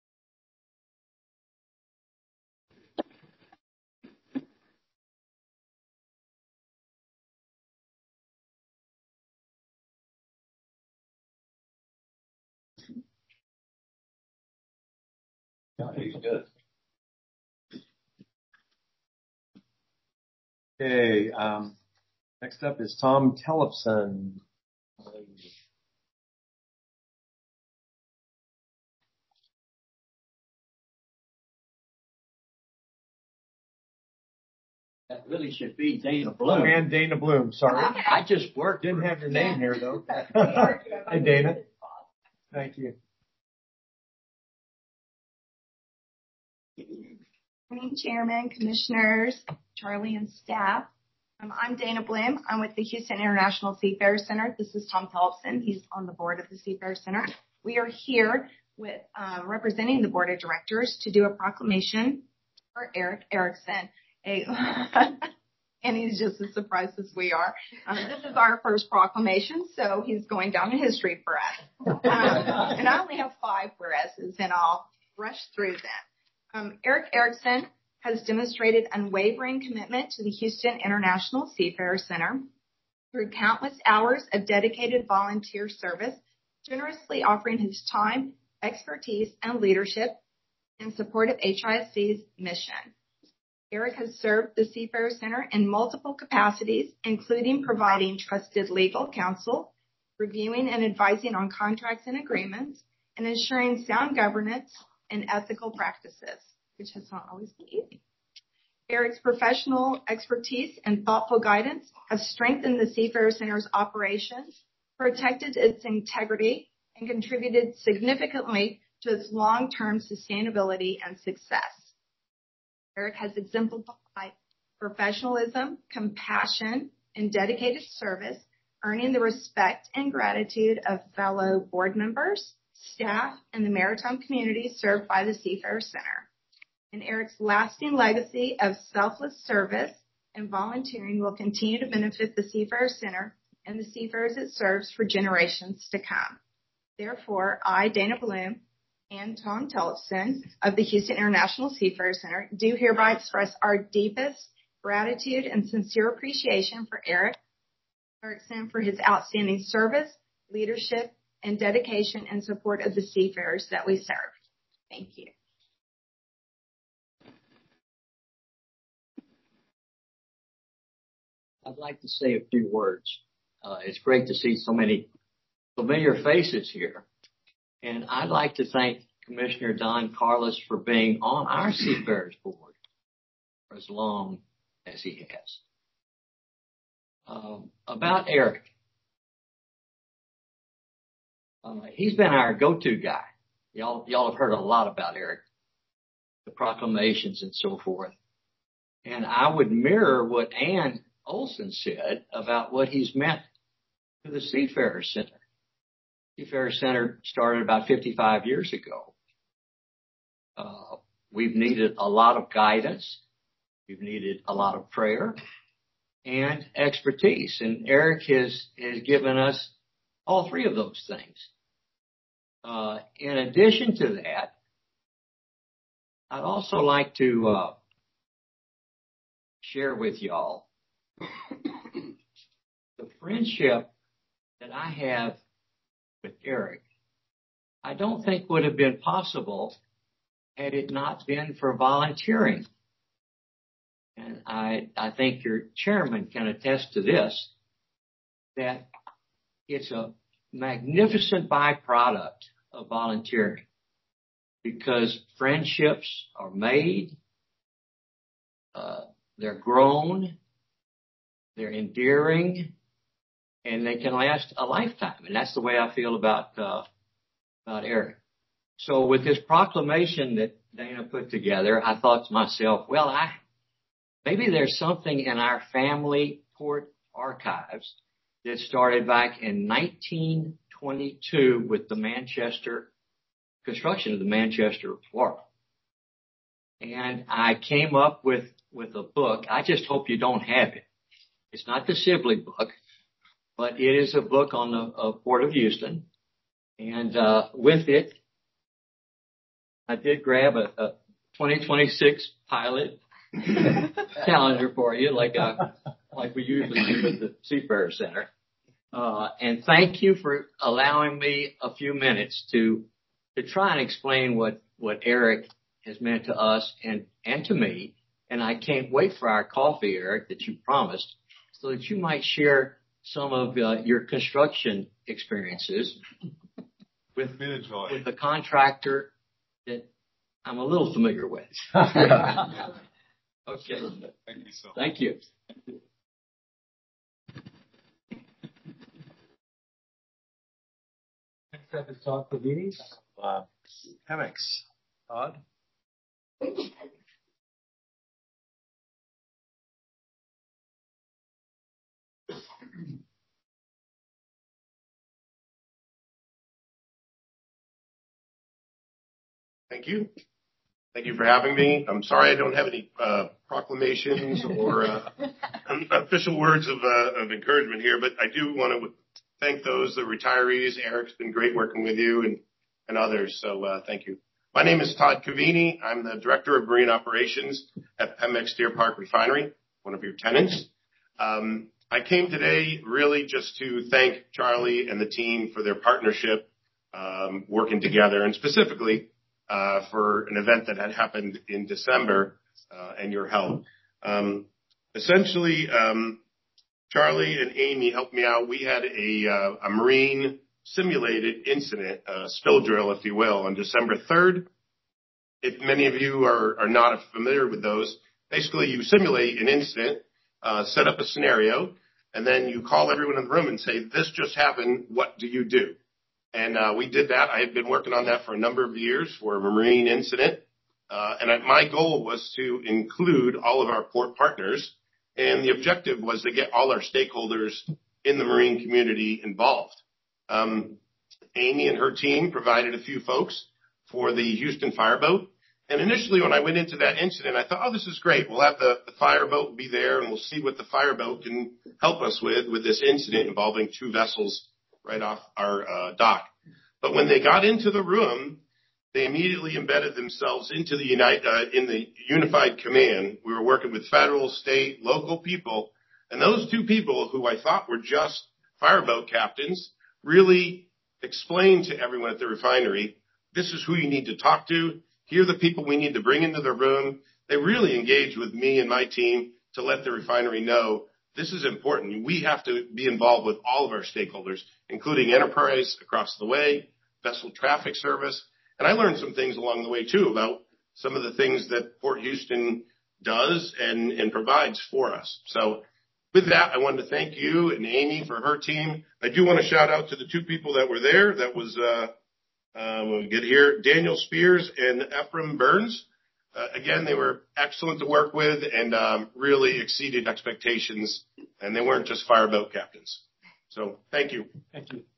He's good.
Okay, next up is Tom Tellefson.
That really should be Dana Bloom.
And Dana Bloom, sorry.
I just worked.
Didn't have your name here, though. Hi, Dana. Thank you.
Morning, Chairman, Commissioners, Charlie, and staff. I'm Dana Bloom. I'm with the Houston International Seafarer Center. This is Tom Tellefson. He's on the board of the Seafarer Center. We are here with representing the board of directors to do a proclamation for Eric Erickson. And he's just as surprised as we are. This is our first proclamation, so he's going down in history for us. And I only have 5 whereases, and I'll rush through them. Eric Erickson has demonstrated unwavering commitment to the Houston International Seafarer Center through countless hours of dedicated volunteer service, generously offering his time, expertise, and leadership in support of HISC's mission. Eric has served the Seafarer Center in multiple capacities, including providing trusted legal counsel, reviewing and advising on contracts and agreements, and ensuring sound governance and ethical practices, which has not always been easy. Eric's professional expertise and thoughtful guidance have strengthened the Seafarer Center's operations, protected its integrity, and contributed significantly to its long-term sustainability and success. Eric has exemplified professionalism, compassion, and dedicated service, earning the respect and gratitude of fellow board members, staff, and the maritime community served by the Seafarer Center. And Eric's lasting legacy of selfless service and volunteering will continue to benefit the Seafarer Center and the seafarers it serves for generations to come. Therefore, I, Dana Bloom, and Tom Tellefson of the Houston International Seafarer Center do hereby express our deepest gratitude and sincere appreciation for Eric Erickson for his outstanding service, leadership, and dedication and support of the seafarers that we serve. Thank you.
I'd like to say a few words. It's great to see so many familiar faces here. And I'd like to thank Commissioner Don Carlos for being on our Seafarers Board for as long as he has. About Eric. He's been our go-to guy. Y'all have heard a lot about Eric, the proclamations and so forth. And I would mirror what Ann Olson said about what he's meant to the Seafarer Center. Seafarer Center started about 55 years ago. We've needed a lot of guidance. We've needed a lot of prayer and expertise. And Eric has given us all three of those things. In addition to that, I'd also like to share with y'all the friendship that I have with Eric. I don't think would have been possible had it not been for volunteering. And I think your chairman can attest to this, that it's a magnificent byproduct of volunteering because friendships are made, they're grown, they're endearing, and they can last a lifetime. And that's the way I feel about Eric. So with this proclamation that Dana put together, I thought to myself, well, maybe there's something in our family port archives that started back in 1922 with the construction of the Manchester Wharf. And I came up with a book. I just hope you don't have it. It's not the Sibley book, but it is a book on the Port of Houston. And with it, I did grab a 2026 pilot calendar for you, like we usually do at the Seafarer Center. And thank you for allowing me a few minutes to try and explain what Eric has meant to us and to me. And I can't wait for our coffee, Eric, that you promised, so that you might share some of your construction experiences with the contractor that I'm a little familiar with. Okay.
Thank you so much.
Thank you.
Next up is Todd Cavini. Chemex. Todd.
Thank you. Thank you for having me. I'm sorry I don't have any proclamations or official words of encouragement here, but I do want to thank the retirees. Eric's been great working with you and others, so thank you. My name is Todd Cavini. I'm the Director of Marine Operations at Pemex Deer Park Refinery, one of your tenants. I came today really just to thank Charlie and the team for their partnership, working together, and specifically for an event that had happened in December and your help. Essentially, Charlie and Amy helped me out. We had a marine simulated incident, a spill drill, if you will, on December 3rd. If many of you are not familiar with those, basically you simulate an incident, set up a scenario, and then you call everyone in the room and say, this just happened, what do you do? And we did that. I had been working on that for a number of years for a marine incident. And my goal was to include all of our port partners. And the objective was to get all our stakeholders in the marine community involved. Amy and her team provided a few folks for the Houston fireboat. And initially when I went into that incident, I thought, oh, this is great. We'll have the fireboat be there and we'll see what the fireboat can help us with this incident involving 2 vessels right off our dock. But when they got into the room, they immediately embedded themselves into the in the unified command. We were working with federal, state, local people. And those 2 people who I thought were just fireboat captains really explained to everyone at the refinery, this is who you need to talk to. Here are the people we need to bring into the room. They really engaged with me and my team to let the refinery know this is important. We have to be involved with all of our stakeholders, including enterprise across the way, vessel traffic service. And I learned some things along the way, too, about some of the things that Port Houston does and provides for us. So with that, I wanted to thank you and Amy for her team. I do want to shout out to the 2 people that were there. That was, we'll get here, Daniel Spears and Ephraim Burns. Again, they were excellent to work with and really exceeded expectations. And they weren't just fireboat captains. So thank you.
Thank you.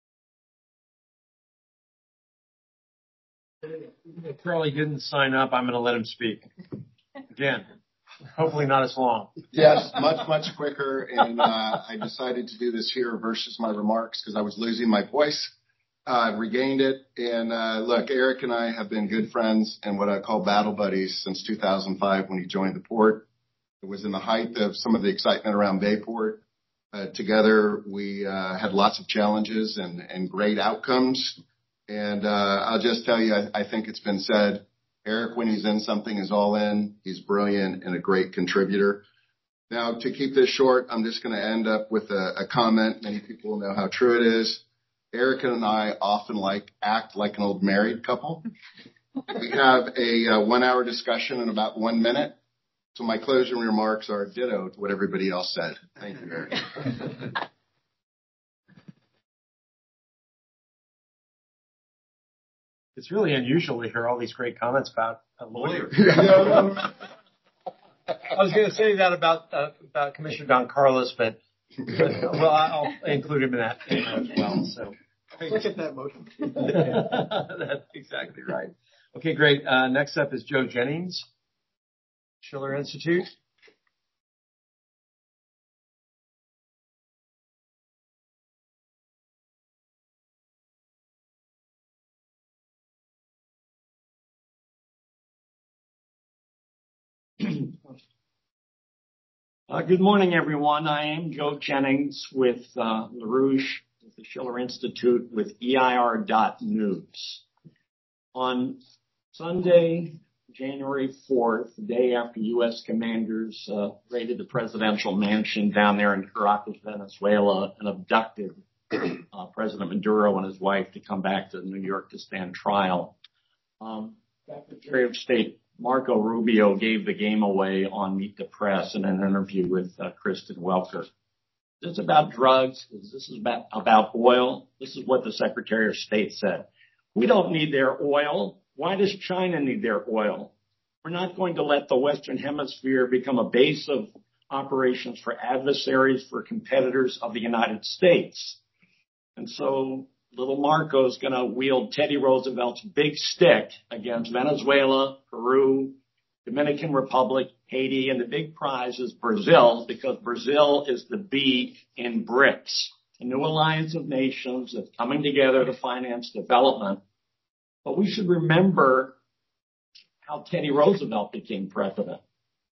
If Charlie didn't sign up, I'm going to let him speak. Again, hopefully not as long.
Yes, much quicker. And I decided to do this here versus my remarks because I was losing my voice. I've regained it. And look, Eric and I have been good friends and what I call battle buddies since 2005 when he joined the port. It was in the height of some of the excitement around Bayport. Together, we had lots of challenges and great outcomes. And I'll just tell you, I think it's been said, Eric, when he's in something, is all in. He's brilliant and a great contributor. Now, to keep this short, I'm just going to end up with a comment. Many people know how true it is. Eric and I often act like an old married couple. We have a 1-hour discussion in about 1 minute. So my closing remarks are ditto to what everybody else said. Thank you, Eric.
It's really unusual to hear all these great comments about a lawyer. I was going to say that about Commissioner Don Carlos, but well, I'll include him in that as well. So
look at that motion.
That's exactly right. Okay, great. Next up is Joe Jennings, Schiller Institute.
Good morning, everyone. I am Joe Jennings with LaRouche, with the Schiller Institute, with EIR.news. On Sunday, January 4th, the day after U.S. commanders raided the presidential mansion down there in Caracas, Venezuela, and abducted President Maduro and his wife to come back to New York to stand trial. Secretary of State Marco Rubio gave the game away on Meet the Press in an interview with Kristen Welker. Is this about drugs? Is this about oil? This is what the Secretary of State said. We don't need their oil. Why does China need their oil? We're not going to let the Western Hemisphere become a base of operations for adversaries, for competitors of the United States. And so little Marco's going to wield Teddy Roosevelt's big stick against Venezuela, Peru, Dominican Republic, Haiti, and the big prize is Brazil, because Brazil is the B in BRICS, a new alliance of nations that's coming together to finance development. But we should remember how Teddy Roosevelt became president.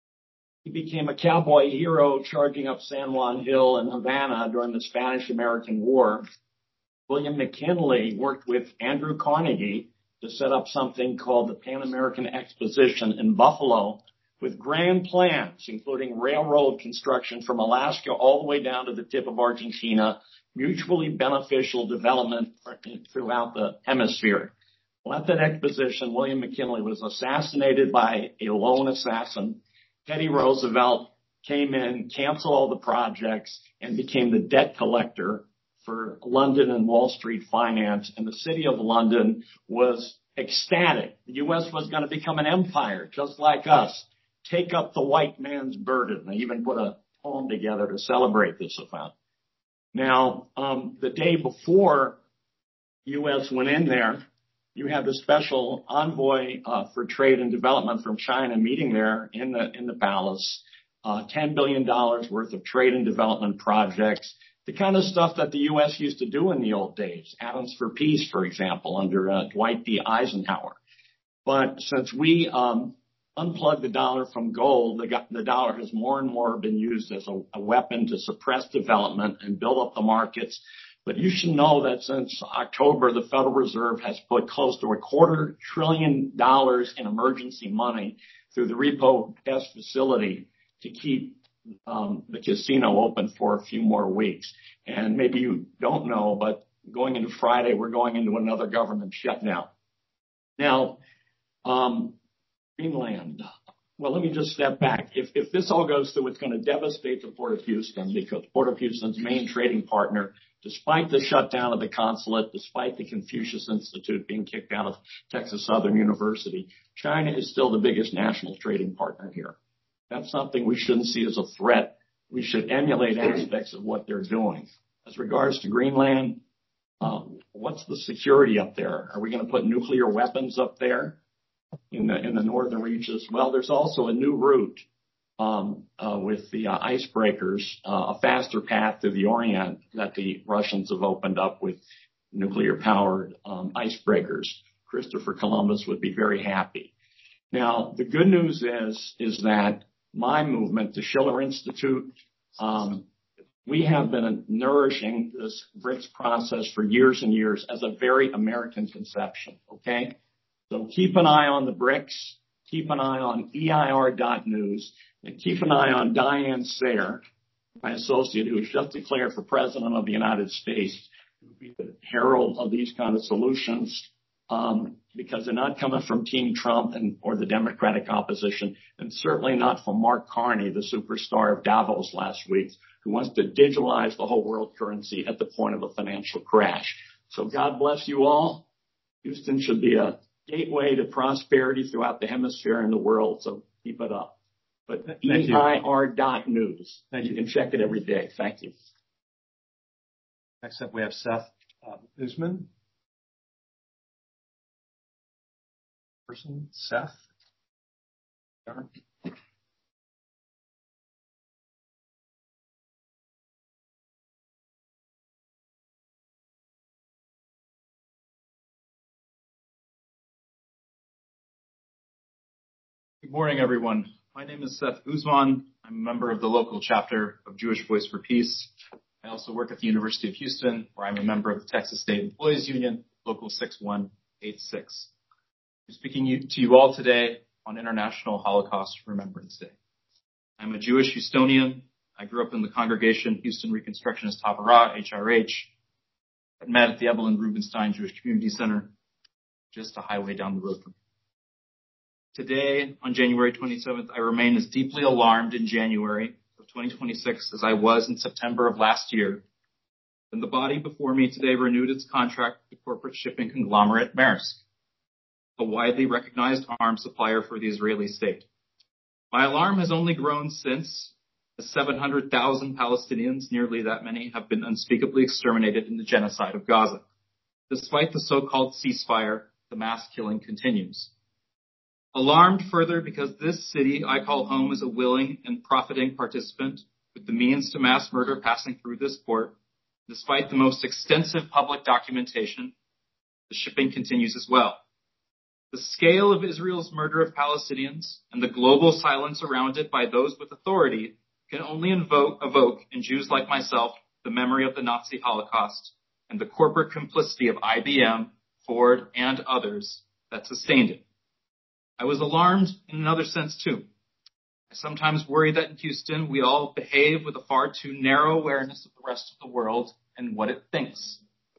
He became a cowboy hero charging up San Juan Hill in Havana during the Spanish-American War. William McKinley worked with Andrew Carnegie to set up something called the Pan American Exposition in Buffalo with grand plans, including railroad construction from Alaska all the way down to the tip of Argentina, mutually beneficial development throughout the hemisphere. Well, at that exposition, William McKinley was assassinated by a lone assassin. Teddy Roosevelt came in, canceled all the projects, and became the debt collector for London and Wall Street finance, and the city of London was ecstatic. The U.S. was going to become an empire, just like us, take up the white man's burden. They even put a poem together to celebrate this event. Now, the day before U.S. went in there, you have the special envoy for trade and development from China meeting there in the palace. $10 billion worth of trade and development projects, the kind of stuff that the U.S. used to do in the old days. Atoms for Peace, for example, under Dwight D. Eisenhower. But since we unplugged the dollar from gold, the dollar has more and more been used as a weapon to suppress development and build up the markets. But you should know that since October, the Federal Reserve has put close to $250 billion in emergency money through the Repo S facility to keep the casino open for a few more weeks. And maybe you don't know, but going into Friday, we're going into another government shutdown. Now, Greenland. Well, let me just step back. If this all goes through, it's going to devastate the Port of Houston, because Port of Houston's main trading partner, despite the shutdown of the consulate, despite the Confucius Institute being kicked out of Texas Southern University, China is still the biggest national trading partner here. That's something we shouldn't see as a threat. We should emulate aspects of what they're doing. As regards to Greenland, what's the security up there? Are we going to put nuclear weapons up there in the northern reaches? Well, there's also a new route with the icebreakers, a faster path to the Orient that the Russians have opened up with nuclear-powered icebreakers. Christopher Columbus would be very happy. Now, the good news is that my movement, the Schiller Institute, we have been nourishing this BRICS process for years and years as a very American conception, okay? So keep an eye on the BRICS, keep an eye on EIR.news, and keep an eye on Diane Sayre, my associate, who was just declared for President of the United States, who will be the herald of these kind of solutions, because they're not coming from Team Trump or the Democratic opposition, and certainly not from Mark Carney, the superstar of Davos last week, who wants to digitalize the whole world currency at the point of a financial crash. So God bless you all. Houston should be a gateway to prosperity throughout the hemisphere and the world, so keep it up. But EIR.news. You can check it every day. Thank you.
Next up, we have Seth Usman. Seth?
Good morning, everyone. My name is Seth Usman. I'm a member of the local chapter of Jewish Voice for Peace. I also work at the University of Houston, where I'm a member of the Texas State Employees Union, Local 6186. I'm speaking to you all today on International Holocaust Remembrance Day. I'm a Jewish Houstonian. I grew up in the congregation Houston Reconstructionist Havarah, HRH. I met at the Evelyn Rubenstein Jewish Community Center, just a highway down the road from me. Today, on January 27th, I remain as deeply alarmed in January of 2026 as I was in September of last year, when the body before me today renewed its contract with the corporate shipping conglomerate Maersk, a widely recognized arms supplier for the Israeli state. My alarm has only grown since the 700,000 Palestinians, nearly that many, have been unspeakably exterminated in the genocide of Gaza. Despite the so-called ceasefire, the mass killing continues. Alarmed further because this city I call home is a willing and profiting participant with the means to mass murder passing through this port. Despite the most extensive public documentation, the shipping continues as well. The scale of Israel's murder of Palestinians and the global silence around it by those with authority can only evoke in Jews like myself the memory of the Nazi Holocaust and the corporate complicity of IBM, Ford, and others that sustained it. I was alarmed in another sense too. I sometimes worry that in Houston we all behave with a far too narrow awareness of the rest of the world and what it thinks.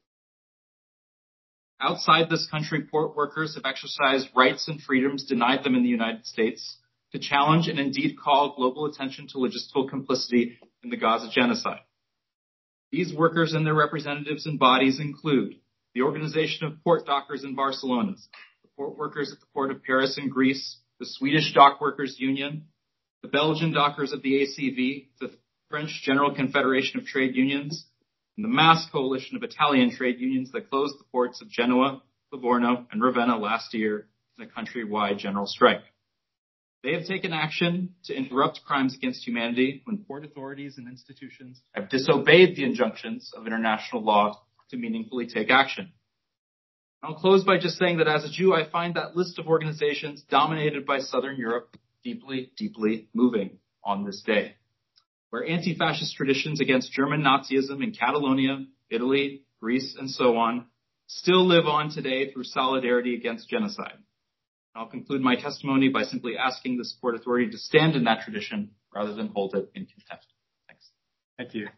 Outside this country, port workers have exercised rights and freedoms denied them in the United States to challenge and indeed call global attention to logistical complicity in the Gaza genocide. These workers and their representatives and bodies include the Organization of Port Dockers in Barcelona, the port workers at the Port of Paris in Greece, the Swedish Dock Workers Union, the Belgian dockers of the ACV, the French General Confederation of Trade Unions, and the mass coalition of Italian trade unions that closed the ports of Genoa, Livorno, and Ravenna last year in a countrywide general strike. They have taken action to interrupt crimes against humanity when port authorities and institutions have disobeyed the injunctions of international law to meaningfully take action. I'll close by just saying that as a Jew, I find that list of organizations dominated by Southern Europe deeply, deeply moving on this day, where anti-fascist traditions against German Nazism in Catalonia, Italy, Greece, and so on still live on today through solidarity against genocide. I'll conclude my testimony by simply asking the Port Authority to stand in that tradition rather than hold it in contempt. Thanks.
Thank you.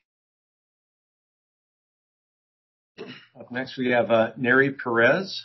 Up next, we have Neri Perez.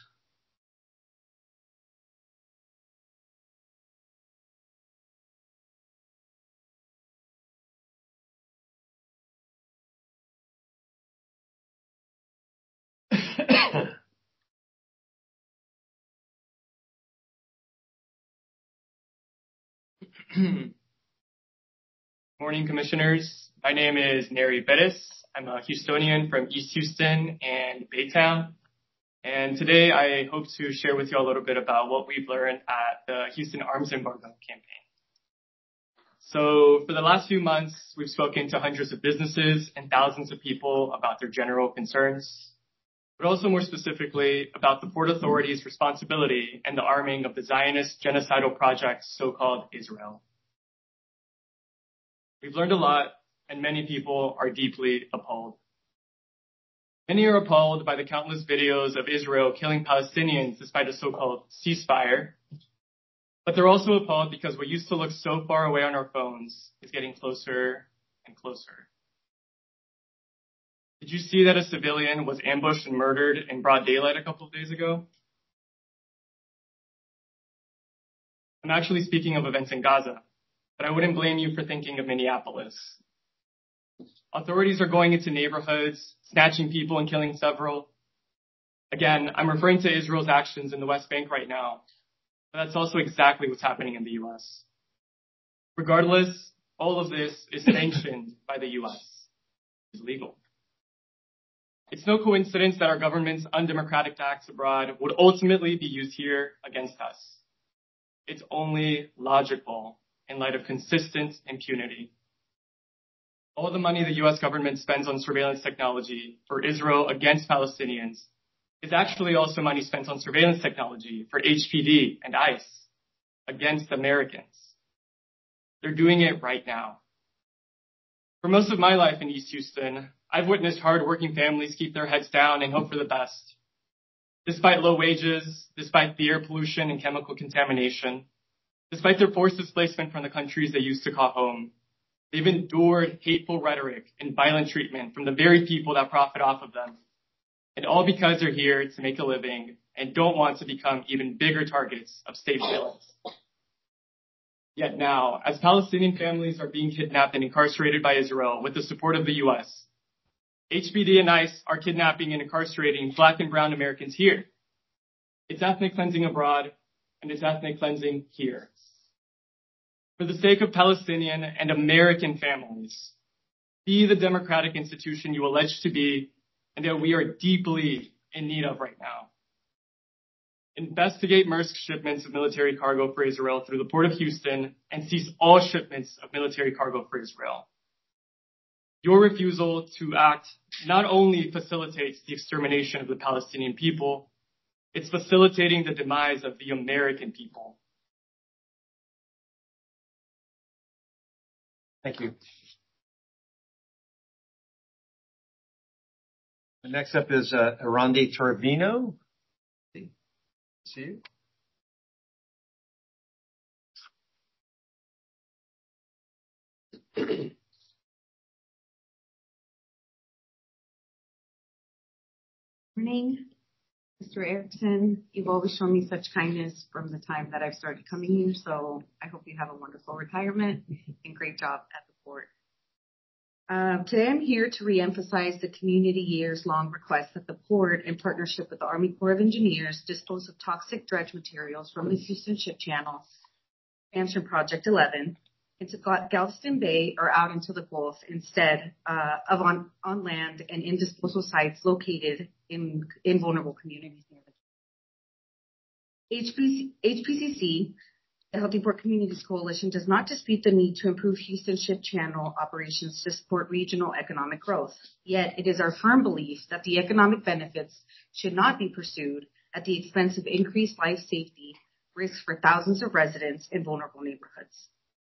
Morning, Commissioners. My name is Neri Perez. I'm a Houstonian from East Houston and Baytown. And today I hope to share with you a little bit about what we've learned at the Houston Arms Embargo campaign. So for the last few months, we've spoken to hundreds of businesses and thousands of people about their general concerns, but also more specifically about the Port Authority's responsibility and the arming of the Zionist genocidal project, so-called Israel. We've learned a lot, and many people are deeply appalled. Many are appalled by the countless videos of Israel killing Palestinians despite a so-called ceasefire, but they're also appalled because what used to look so far away on our phones is getting closer and closer. Did you see that a civilian was ambushed and murdered in broad daylight a couple of days ago? I'm actually speaking of events in Gaza, but I wouldn't blame you for thinking of Minneapolis. Authorities are going into neighborhoods, snatching people and killing several. Again, I'm referring to Israel's actions in the West Bank right now, but that's also exactly what's happening in the U.S. Regardless, all of this is sanctioned by the U.S. It's legal. It's no coincidence that our government's undemocratic acts abroad would ultimately be used here against us. It's only logical in light of consistent impunity. All the money the U.S. government spends on surveillance technology for Israel against Palestinians is actually also money spent on surveillance technology for HPD and ICE against Americans. They're doing it right now. For most of my life in East Houston, I've witnessed hardworking families keep their heads down and hope for the best. Despite low wages, despite the air pollution and chemical contamination, despite their forced displacement from the countries they used to call home, they've endured hateful rhetoric and violent treatment from the very people that profit off of them. And all because they're here to make a living and don't want to become even bigger targets of state violence. Yet now, as Palestinian families are being kidnapped and incarcerated by Israel with the support of the U.S., HPD and ICE are kidnapping and incarcerating Black and brown Americans here. It's ethnic cleansing abroad, and it's ethnic cleansing here. For the sake of Palestinian and American families, be the democratic institution you allege to be and that we are deeply in need of right now. Investigate Maersk shipments of military cargo for Israel through the Port of Houston and seize all shipments of military cargo for Israel. Your refusal to act not only facilitates the extermination of the Palestinian people, it's facilitating the demise of the American people.
Thank you. Next up is Arandi Torvino. See you.
Morning, Mr. Erickson. You've always shown me such kindness from the time that I've started coming here, so I hope you have a wonderful retirement and great job at the port. Today I'm here to reemphasize the community years-long request that the port, in partnership with the Army Corps of Engineers, dispose of toxic dredge materials from the Houston Ship Channel, Expansion Project 11, into Galveston Bay or out into the Gulf instead of on land and in disposal sites located in vulnerable communities near the HPCC, the Healthy Port Communities Coalition, does not dispute the need to improve Houston ship channel operations to support regional economic growth. Yet it is our firm belief that the economic benefits should not be pursued at the expense of increased life safety risks for thousands of residents in vulnerable neighborhoods.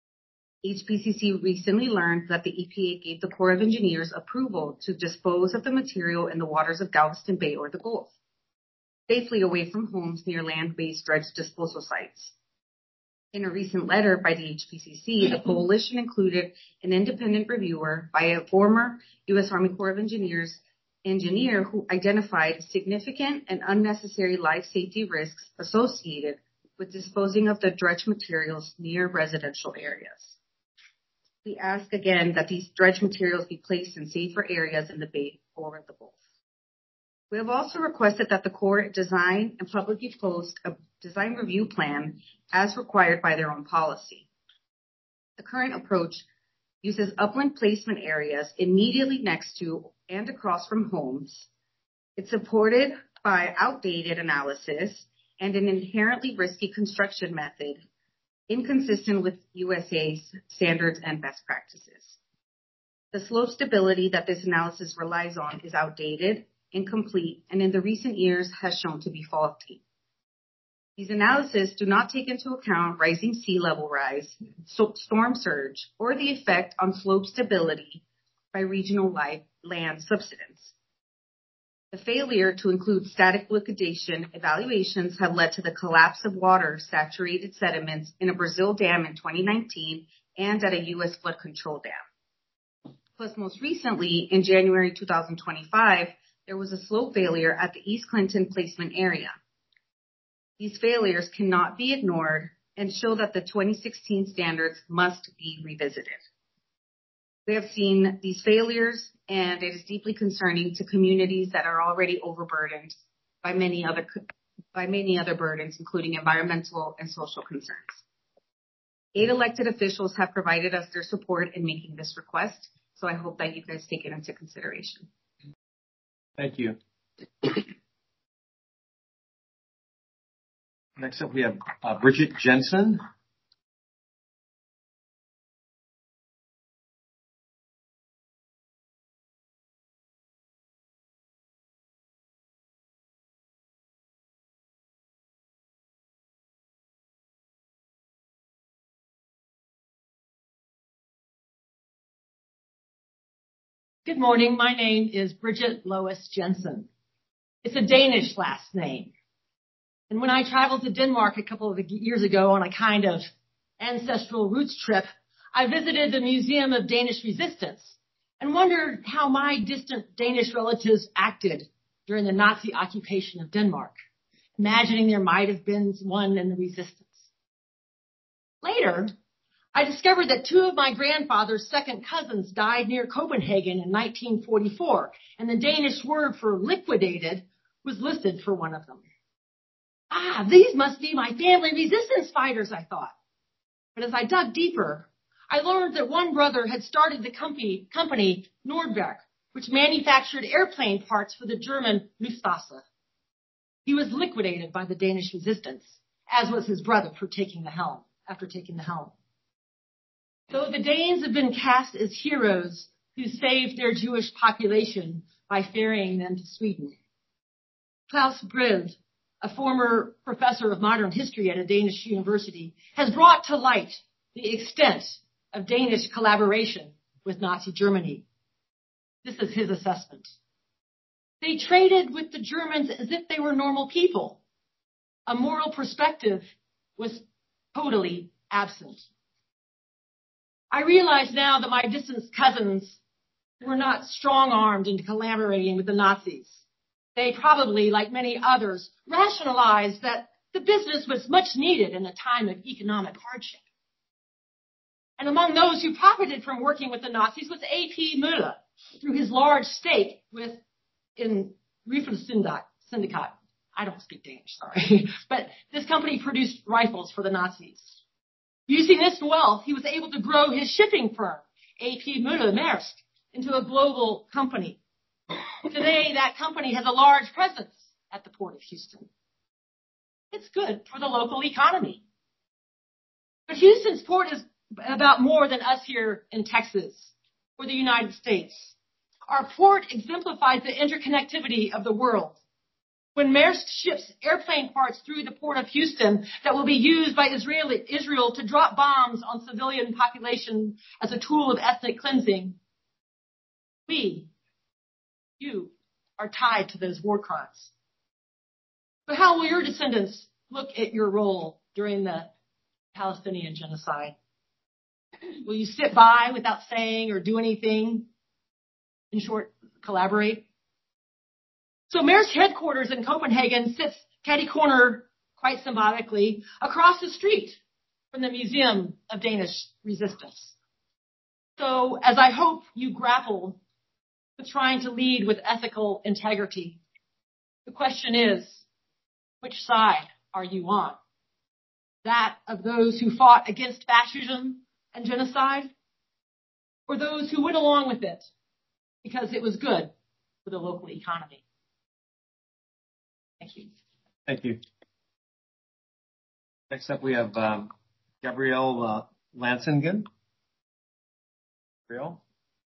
HPCC recently learned that the EPA gave the Corps of Engineers approval to dispose of the material in the waters of Galveston Bay or the Gulf, safely away from homes near land-based dredge disposal sites. In a recent letter by the HPCC, the coalition included an independent reviewer by a former U.S. Army Corps of Engineers engineer who identified significant and unnecessary life safety risks associated with disposing of the dredge materials near residential areas. We ask again that these dredge materials be placed in safer areas in the Bay or the Gulf. We have also requested that the Corps design and publicly post a design review plan as required by their own policy. The current approach uses upland placement areas immediately next to and across from homes. It's supported by outdated analysis and an inherently risky construction method inconsistent with USA's standards and best practices. The slope stability that this analysis relies on is outdated, incomplete, and in the recent years has shown to be faulty. These analyses do not take into account rising sea level rise, storm surge, or the effect on slope stability by regional land subsidence. The failure to include static liquidation evaluations have led to the collapse of water-saturated sediments in a Brazil dam in 2019 and at a U.S. flood control dam. Plus, most recently, in January 2025, there was a slope failure at the East Clinton placement area. These failures cannot be ignored and show that the 2016 standards must be revisited. We have seen these failures, and it is deeply concerning to communities that are already overburdened by many other burdens, including environmental and social concerns. 8 elected officials have provided us their support in making this request, so I hope that you guys take it into consideration.
Thank you. Next up, we have Bridget Jensen.
Good morning. My name is Bridget Lois Jensen. It's a Danish last name. And when I traveled to Denmark a couple of years ago on a kind of ancestral roots trip, I visited the Museum of Danish Resistance and wondered how my distant Danish relatives acted during the Nazi occupation of Denmark, imagining there might have been one in the resistance. Later, I discovered that 2 of my grandfather's second cousins died near Copenhagen in 1944, and the Danish word for liquidated was listed for one of them. These must be my family resistance fighters, I thought. But as I dug deeper, I learned that one brother had started the company Nordwerk, which manufactured airplane parts for the German Luftwaffe. He was liquidated by the Danish resistance, as was his brother after taking the helm. So the Danes have been cast as heroes who saved their Jewish population by ferrying them to Sweden. Klaus Brild, a former professor of modern history at a Danish university, has brought to light the extent of Danish collaboration with Nazi Germany. This is his assessment. They traded with the Germans as if they were normal people. A moral perspective was totally absent. I realize now that my distant cousins were not strong-armed into collaborating with the Nazis. They probably, like many others, rationalized that the business was much needed in a time of economic hardship. And among those who profited from working with the Nazis was A.P. Müller through his large stake in Riffelsyndicate. I don't speak Danish, sorry. But this company produced rifles for the Nazis. Using this wealth, he was able to grow his shipping firm, A.P. Moller-Maersk, into a global company. Today, that company has a large presence at the Port of Houston. It's good for the local economy. But Houston's port is about more than us here in Texas or the United States. Our port exemplifies the interconnectivity of the world. When Maersk ships airplane parts through the Port of Houston that will be used by Israel to drop bombs on civilian population as a tool of ethnic cleansing, you are tied to those war crimes. So how will your descendants look at your role during the Palestinian genocide? Will you sit by without saying or do anything? In short, collaborate? So Maersk headquarters in Copenhagen sits catty-corner, quite symbolically, across the street from the Museum of Danish Resistance. So as I hope you grapple with trying to lead with ethical integrity, the question is, which side are you on? That of those who fought against fascism and genocide, or those who went along with it because it was good for the local economy? Thank you.
Thank you. Next up, we have Gabrielle Lansingen. Gabrielle?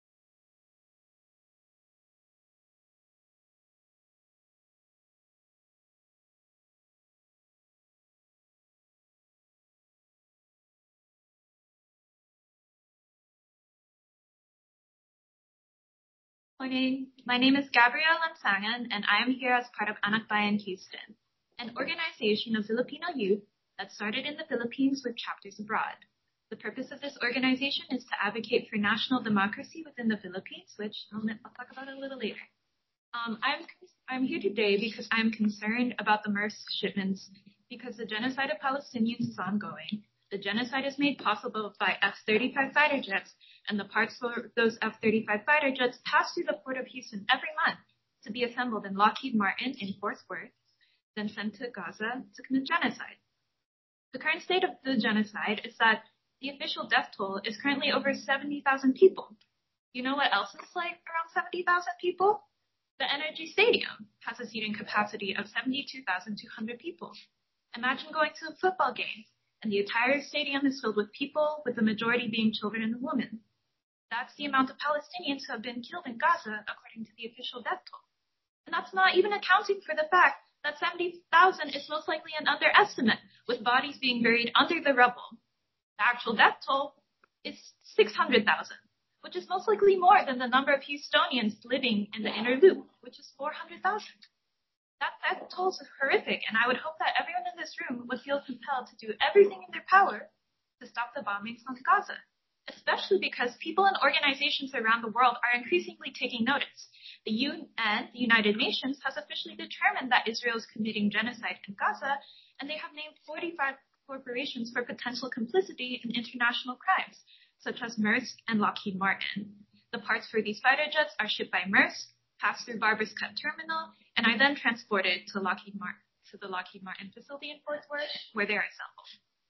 Morning. My name is Gabrielle Lansangan, and I am here as part of Anak Bayan Houston, an organization of Filipino youth that started in the Philippines with chapters abroad. The purpose of this organization is to advocate for national democracy within the Philippines, which I'll talk about a little later. I'm here today because I'm concerned about the Maersk shipments because the genocide of Palestinians is ongoing. The genocide is made possible by F-35 fighter jets, and the parts for those F-35 fighter jets pass through the Port of Houston every month to be assembled in Lockheed Martin in Fort Worth, then sent to Gaza to commit genocide. The current state of the genocide is that the official death toll is currently over 70,000 people. You know what else is like around 70,000 people? The Energy Stadium has a seating capacity of 72,200 people. Imagine going to a football game and the entire stadium is filled with people, with the majority being children and women. That's the amount of Palestinians who have been killed in Gaza, according to the official death toll. And that's not even accounting for the fact that 70,000 is most likely an underestimate, with bodies being buried under the rubble. The actual death toll is 600,000, which is most likely more than the number of Houstonians living in the inner loop, which is 400,000. That death toll is horrific, and I would hope that everyone in this room would feel compelled to do everything in their power to stop the bombings on Gaza, especially because people and organizations around the world are increasingly taking notice. The UN, the United Nations, has officially determined that Israel is committing genocide in Gaza, and they have named 45 corporations for potential complicity in international crimes, such as Maersk and Lockheed Martin. The parts for these fighter jets are shipped by Maersk, pass through Barbers Cut Terminal, and are then transported to the Lockheed Martin facility in Fort Worth, where they are assembled.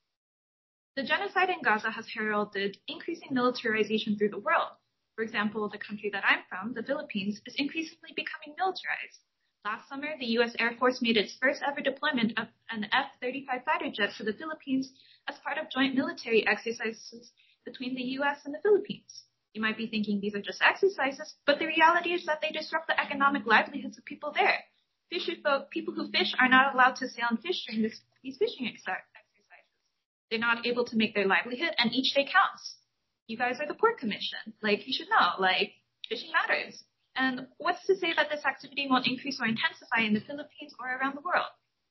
The genocide in Gaza has heralded increasing militarization through the world. For example, the country that I'm from, the Philippines, is increasingly becoming militarized. Last summer, the U.S. Air Force made its first ever deployment of an F-35 fighter jet to the Philippines as part of joint military exercises between the U.S. and the Philippines. You might be thinking these are just exercises, but the reality is that they disrupt the economic livelihoods of people there. People who fish are not allowed to sail and fish during these fishing exercises. They're not able to make their livelihood, and each day counts. You guys are the Port Commission. You should know, fishing matters. And what's to say that this activity won't increase or intensify in the Philippines or around the world?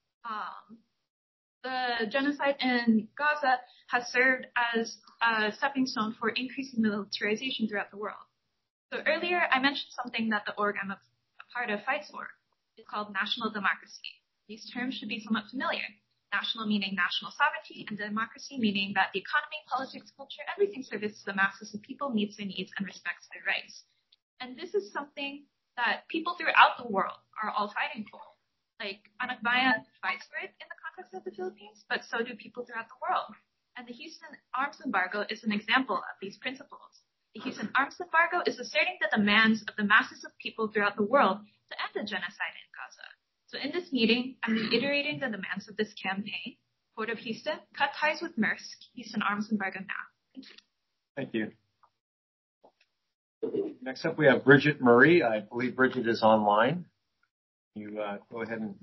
The genocide in Gaza has served as a stepping stone for increasing militarization throughout the world. So earlier, I mentioned something that the org I'm a part of fights for. It's called national democracy. These terms should be somewhat familiar. National meaning national sovereignty, and democracy meaning that the economy, politics, culture, everything services the masses of people, meets their needs, and respects their rights. And this is something that people throughout the world are all fighting for. Anak Bayan fights for it in the context of the Philippines, but so do people throughout the world. And the Houston embargo is an example of these principles. The Houston arms embargo is asserting the demands of the masses of people throughout the world to end the genocide in Gaza. So in this meeting, I'm reiterating the demands of this campaign. Port of Houston, cut ties with Maersk. Houston arms embargo now. Thank you.
Thank you. Next up, we have Bridget Murray. I believe Bridget is online. You go ahead and.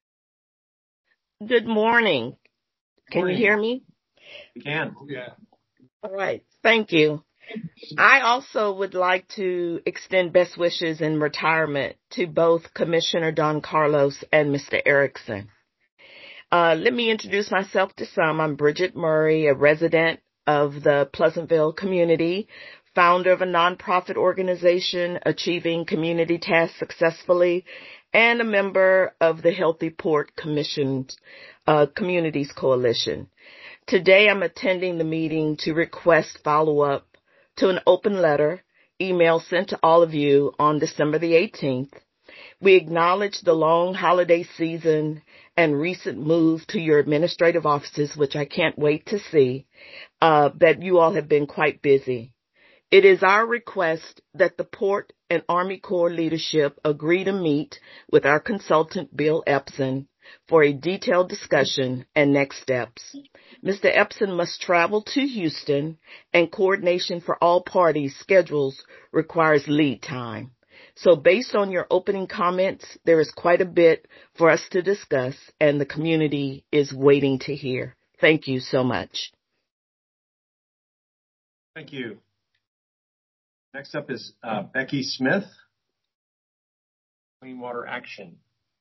Good morning. Can you hear me?
We can.
Yeah.
All right. Thank you. I also would like to extend best wishes in retirement to both Commissioner Don Carlos and Mr. Erickson. Let me introduce myself to some. I'm Bridget Murray, a resident of the Pleasantville community, founder of a nonprofit organization achieving community tasks successfully, and a member of the Healthy Port Commission's Communities Coalition. Today, I'm attending the meeting to request follow-up to an open letter email sent to all of you on December the 18th. We acknowledge the long holiday season and recent move to your administrative offices, which I can't wait to see, that you all have been quite busy. It is our request that the Port and Army Corps leadership agree to meet with our consultant, Bill Epson, for a detailed discussion and next steps. Mr. Epson must travel to Houston, and coordination for all parties' schedules requires lead time. So based on your opening comments, there is quite a bit for us to discuss, and the community is waiting to hear. Thank you so much.
Thank you. Next up is Becky Smith, Clean Water Action.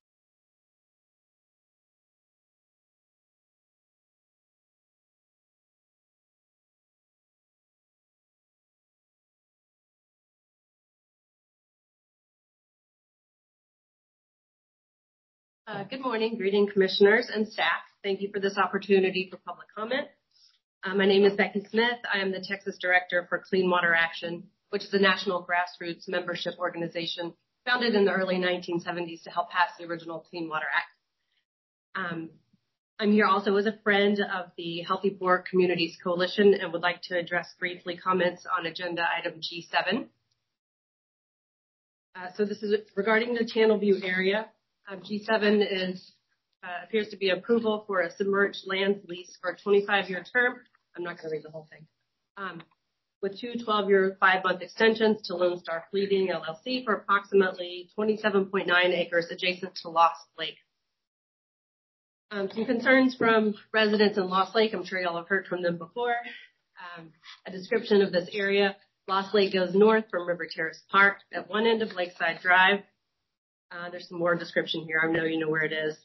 Good morning, greeting commissioners and staff. Thank you for this opportunity for public comment. My name is Becky Smith. I am the Texas Director for Clean Water Action, which is a national grassroots membership organization founded in the early 1970s to help pass the original Clean Water Act. I'm here also as a friend of the Healthy Port Communities Coalition and would like to address briefly comments on agenda item G7. So this is regarding the Channelview area. G7 appears to be approval for a submerged lands lease for a 25-year term. I'm not going to read the whole thing. With two 12-year, 5-month extensions to Lone Star Fleeting LLC for approximately 27.9 acres adjacent to Lost Lake. Some concerns from residents in Lost Lake. I'm sure y'all have heard from them before. A description of this area. Lost Lake goes north from River Terrace Park at one end of Lakeside Drive. There's some more description here. I know you know where it is.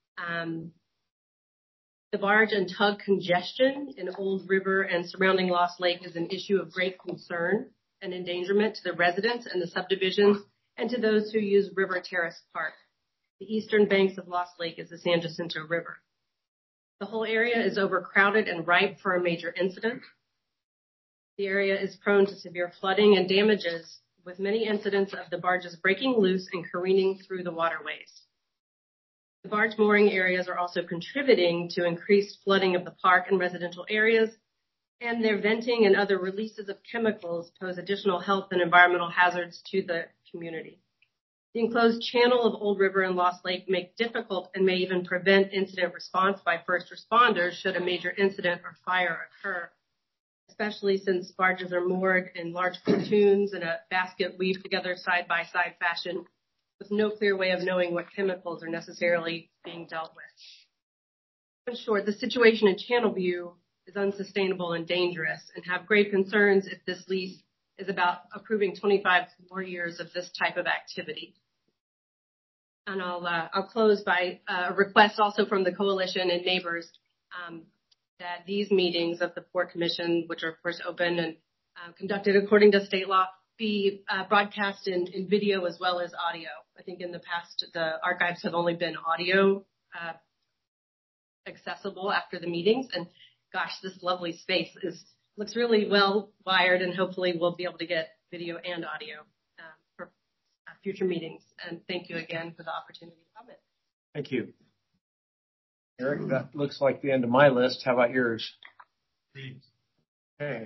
The barge and tug congestion in Old River and surrounding Lost Lake is an issue of great concern and endangerment to the residents and the subdivisions and to those who use River Terrace Park. The eastern banks of Lost Lake is the San Jacinto River. The whole area is overcrowded and ripe for a major incident. The area is prone to severe flooding and damages, with many incidents of the barges breaking loose and careening through the waterways. The barge mooring areas are also contributing to increased flooding of the park and residential areas, and their venting and other releases of chemicals pose additional health and environmental hazards to the community. The enclosed channel of Old River and Lost Lake make difficult and may even prevent incident response by first responders should a major incident or fire occur, especially since barges are moored in large platoons in a basket weaved together side-by-side fashion with no clear way of knowing what chemicals are necessarily being dealt with. In short, the situation in Channelview is unsustainable and dangerous and have great concerns if this lease is about approving 25 more years of this type of activity. And I'll close by a request also from the coalition and neighbors that these meetings of the Port Commission, which are of course open and conducted according to state law, be broadcast in video as well as audio. I think in the past the archives have only been audio accessible after the meetings, and gosh, this lovely space looks really well wired, and hopefully we'll be able to get video and audio for future meetings. And thank you again for the opportunity to comment.
Thank you. Eric, that looks like the end of my list. How about yours? Okay.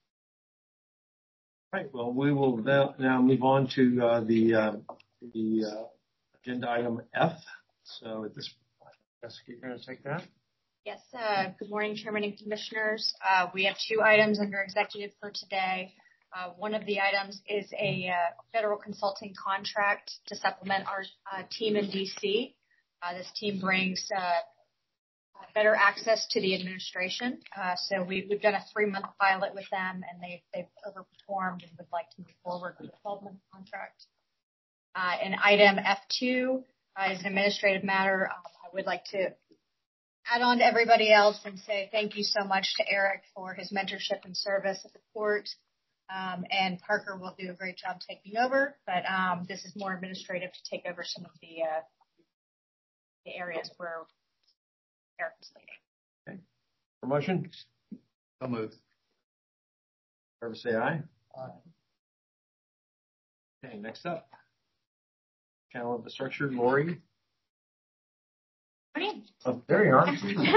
Right. Well, we will now move on to the agenda item F. So at this point, Jessica, you're going to take that?
Yes. Good morning, Chairman and Commissioners. We have 2 items under executive for today. One of the items is a federal consulting contract to supplement our team in D.C. This team brings better access to the administration. So we've done a 3-month pilot with them, and they've overperformed and would like to move forward with a 12-month contract. And item F2 is an administrative matter. I would like to add on to everybody else and say thank you so much to Eric for his mentorship and service at the court. And Parker will do a great job taking over, but this is more administrative to take over some of the areas where Eric is leading.
Okay. Promotion?
So moved.
Favor say aye. Aye. Okay, next up. Channel Infrastructure, Lori.
Morning.
Oh, there you are.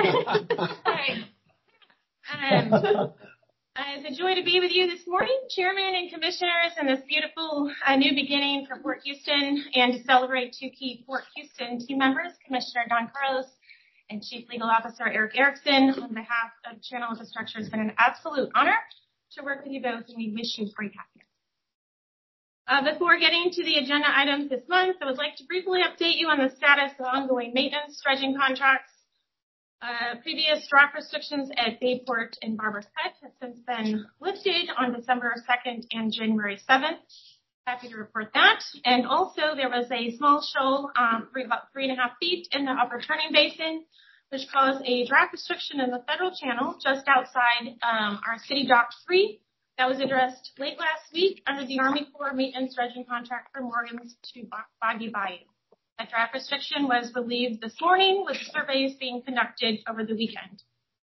Hi. It's a joy to be with you this morning, Chairman and Commissioners, in this beautiful new beginning for Port Houston, and to celebrate 2 key Port Houston team members, Commissioner Don Carlos and Chief Legal Officer Eric Erickson. On behalf of Channel Infrastructure, it's been an absolute honor to work with you both, and we wish you great happiness. Before getting to the agenda items this month, I would like to briefly update you on the status of ongoing maintenance dredging contracts. Previous draft restrictions at Bayport and Barber's Cut have since been lifted on December 2nd and January 7th. Happy to report that. And also there was a small shoal about 3.5 feet in the upper turning basin, which caused a draft restriction in the federal channel just outside our city dock 3. That was addressed late last week under the Army Corps maintenance dredging contract from Morgan's to Boggy Bayou. That draft restriction was relieved this morning with surveys being conducted over the weekend.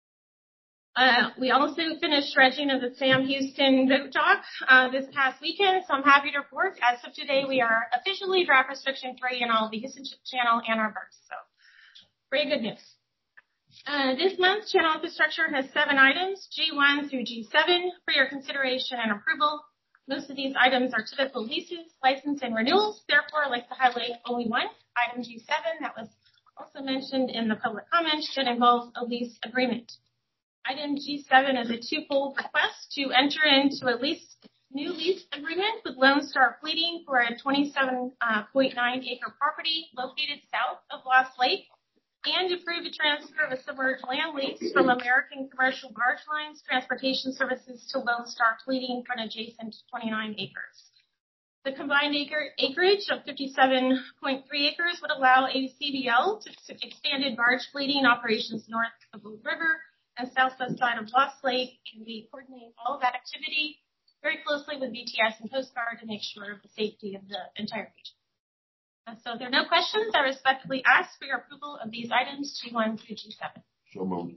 We also finished dredging of the Sam Houston boat dock this past weekend, so I'm happy to report as of today we are officially draft restriction free in all of the Houston Channel and our berths. So very good news. This month, Channel Infrastructure has 7 items, G1 through G7, for your consideration and approval. Most of these items are typical leases, license, and renewals. Therefore, I'd like to highlight only one, item G7, that was also mentioned in the public comments, that involves a lease agreement. Item G7 is a 2-fold request to enter into a new lease agreement with Lone Star Fleeting for a 27.9-acre property located south of Lost Lake, and approve a transfer of a submerged land lease from American Commercial Barge Lines Transportation Services to Lone Star Fleeting for an adjacent 29 acres. The combined acreage of 57.3 acres would allow ACBL to expanded barge fleeting operations north of the river and southwest side of Lost Lake, and we coordinate all of that activity very closely with BTS and Coast Guard to make sure of the safety of the entire region. So if there are no questions, I respectfully ask for your approval of these items, G1 through G7.
So moved.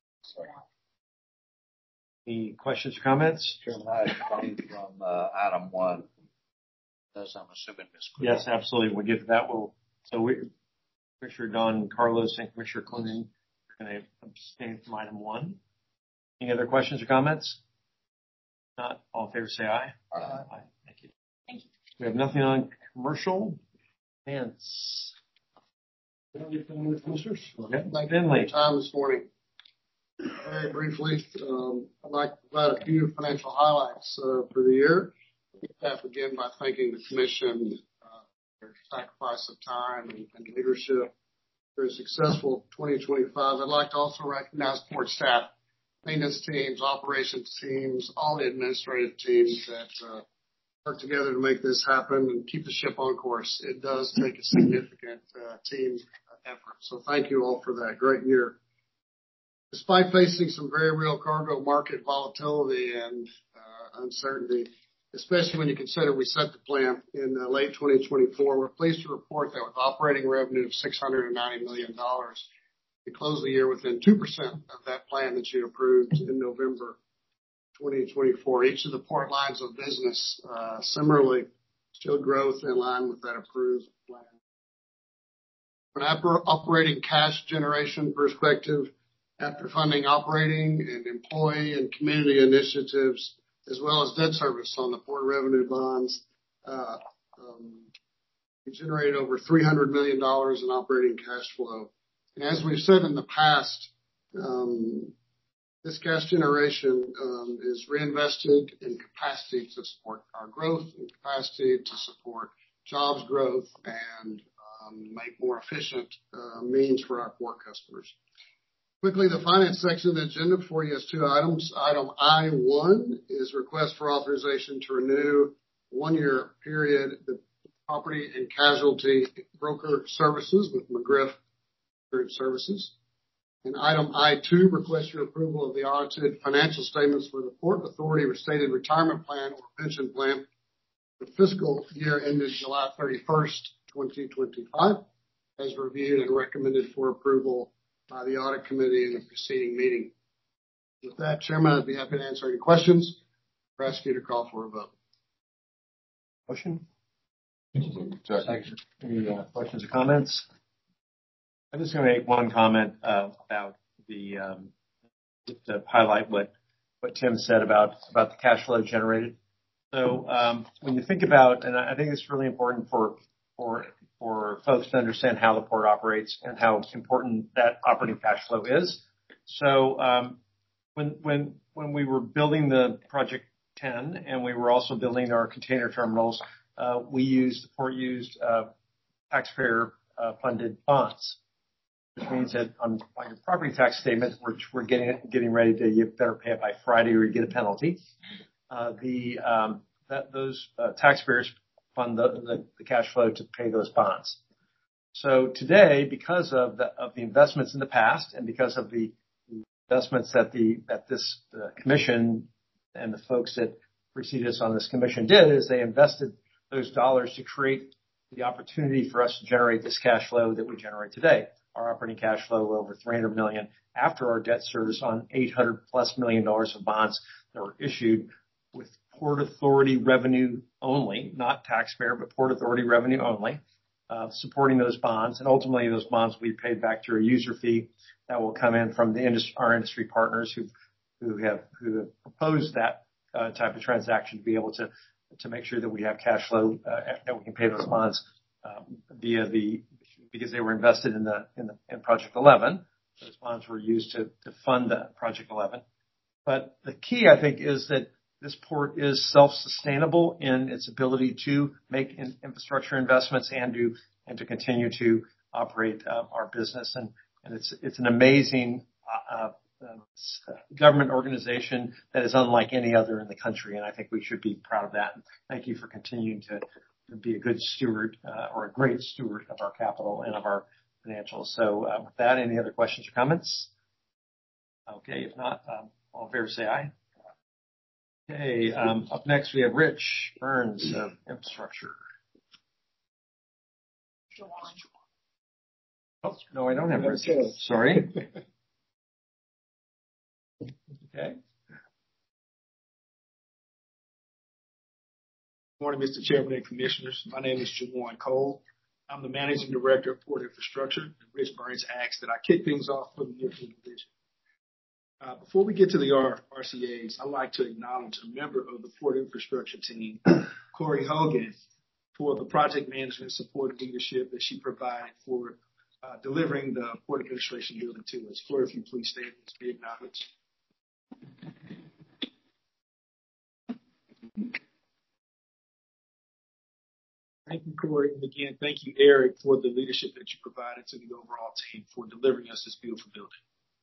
Any questions or comments?
Chairman, I have from item 1. As I'm assuming Ms. Clinton.
Yes, absolutely. We'll get to that. Commissioner Don Carlos and Commissioner Clinton are going to abstain from item 1. Any other questions or comments? Not, all in favor say aye.
Aye.
Thank you.
Thank you.
We have nothing on commercial. Finance.
Commissioners.
Finley.
Time this morning. Very briefly, I'd like to provide a few financial highlights for the year. I begin by thanking the Commission for their sacrifice of time and leadership for a successful 2025. I'd like to also recognize Port staff, maintenance teams, operations teams, all the administrative teams that work together to make this happen and keep the ship on course. It does take a significant team effort. So thank you all for that great year. Despite facing some very real cargo market volatility and uncertainty, especially when you consider we set the plan in late 2024, we're pleased to report that with operating revenue of $690 million, we closed the year within 2% of that plan that you approved in November 2024. Each of the port lines of business similarly showed growth in line with that approved plan. From an operating cash generation perspective,
after funding operating and employee and community initiatives, as well as debt service on the port revenue bonds. We generated over $300 million in operating cash flow. And as we've said in the past, this cash generation is reinvested in capacity to support our growth and capacity to support jobs growth and make more efficient means for our port customers. Quickly, the finance section of the agenda for you has two items. Item I-1 is request for authorization to renew 1-year period the property and casualty broker services with McGriff Services. And item I-2, request your approval of the audited financial statements for the Port Authority Restated Retirement Plan or Pension Plan for fiscal year ended July 31st, 2025, as reviewed and recommended for approval by the Audit Committee in the preceding meeting. With that, Chairman, I'd be happy to answer any questions or ask you to call for a vote.
Motion? Any questions or comments? I'm just going to make one comment about just to highlight what Tim said about the cash flow generated. So when you think about, and I think it's really important for folks to understand how the port operates and how important that operating cash flow is. So when we were building the Project 10 and we were also building our container terminals, the port used taxpayer funded bonds, which means that on your property tax statement, which we're getting ready to, you better pay it by Friday or you get a penalty. Those taxpayers fund the cash flow to pay those bonds. So today, because of the investments in the past and because of the investments that this commission and the folks that preceded us on this commission did, is they invested those dollars to create the opportunity for us to generate this cash flow that we generate today. Our operating cash flow over $300 million after our debt service on $800+ million of bonds that were issued with Port Authority revenue only, not taxpayer, but Port Authority revenue only, supporting those bonds. And ultimately, those bonds will be paid back through a user fee that will come in from our industry partners who have proposed that type of transaction to be able to make sure that we have cash flow that we can pay those bonds because they were invested in Project 11. Those bonds were used to fund Project 11. But the key, I think, is that this port is self-sustainable in its ability to make infrastructure investments and to continue to operate our business. And it's an amazing government organization that is unlike any other in the country. And I think we should be proud of that. And thank you for continuing to be a good steward or a great steward of our capital and of our financials. So with that, any other questions or comments? Okay, if not, all in favor say aye. Okay, up next we have Rich Burns of Infrastructure. Oh, no, I don't have Rich. Sorry. Okay.
Good morning, Mr. Chairman and Commissioners. My name is Jawan Cole. I'm the Managing Director of Port Infrastructure. And Rich Burns asked that I kick things off for the Deerfield Division. Before we get to the RCAs, I'd like to acknowledge a member of the Port Infrastructure team, Corey Hogan, for the project management support leadership that she provided for delivering the Port Administration building to us. Corey, if you please stand and be acknowledged. Thank you, Corey. And again, thank you, Eric, for the leadership that you provided to the overall team for delivering us this beautiful building.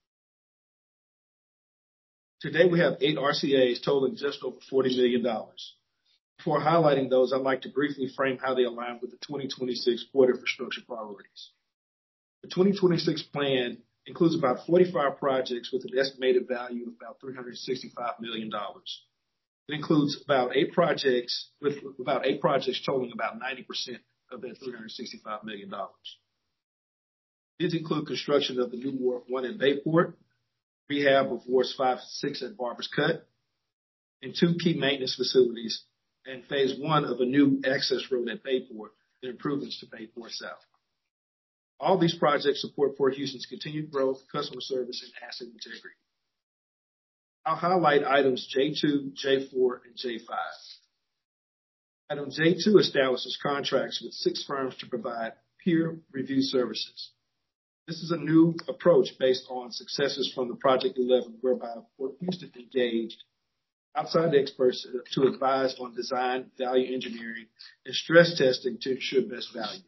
Today, we have 8 RCAs totaling just over $40 million. Before highlighting those, I'd like to briefly frame how they align with the 2026 port infrastructure priorities. The 2026 plan includes about 45 projects with an estimated value of about $365 million. It includes about 8 projects totaling about 90% of that $365 million. These include construction of the new Wharf 1 at Bayport, rehab of Wharfs 5 and 6 at Barber's Cut, and 2 key maintenance facilities, and phase 1 of a new access road at Bayport and improvements to Bayport South.
All these projects support Port Houston's continued growth, customer service, and asset integrity. I'll highlight items J2, J4, and J5. Item J2 establishes contracts with 6 firms to provide peer review services. This is a new approach based on successes from the Project 11, whereby Port Houston engaged outside experts to advise on design, value engineering, and stress testing to ensure best value.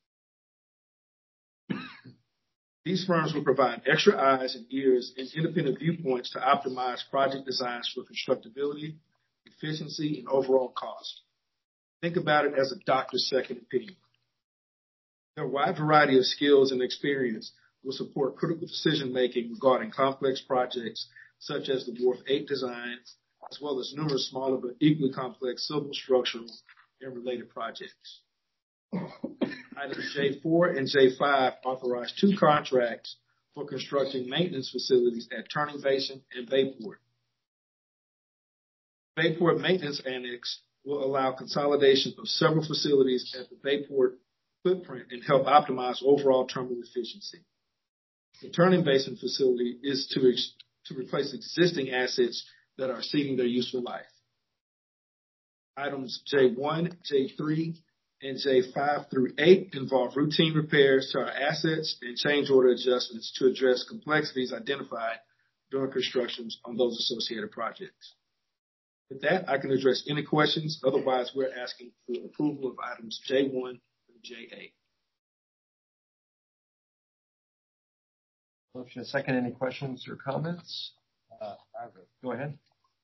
These firms will provide extra eyes and ears and independent viewpoints to optimize project designs for constructability, efficiency, and overall cost. Think about it as a doctor's second opinion. Their wide variety of skills and experience will support critical decision-making regarding complex projects such as the Wharf 8 design, as well as numerous smaller but equally complex civil, structural, and related projects. Items J4 and J5 authorize 2 contracts for constructing maintenance facilities at Turning Basin and Bayport. Bayport Maintenance Annex will allow consolidation of several facilities at the Bayport footprint and help optimize overall terminal efficiency. The Turning Basin facility is to replace existing assets that are exceeding their useful life. Items J1, J3, and J5 through 8 involve routine repairs to our assets and change order adjustments to address complexities identified during constructions on those associated projects. With that, I can address any questions. Otherwise, we're asking for approval of items J1 through J8.
Motion and second. Any questions or comments? Go ahead.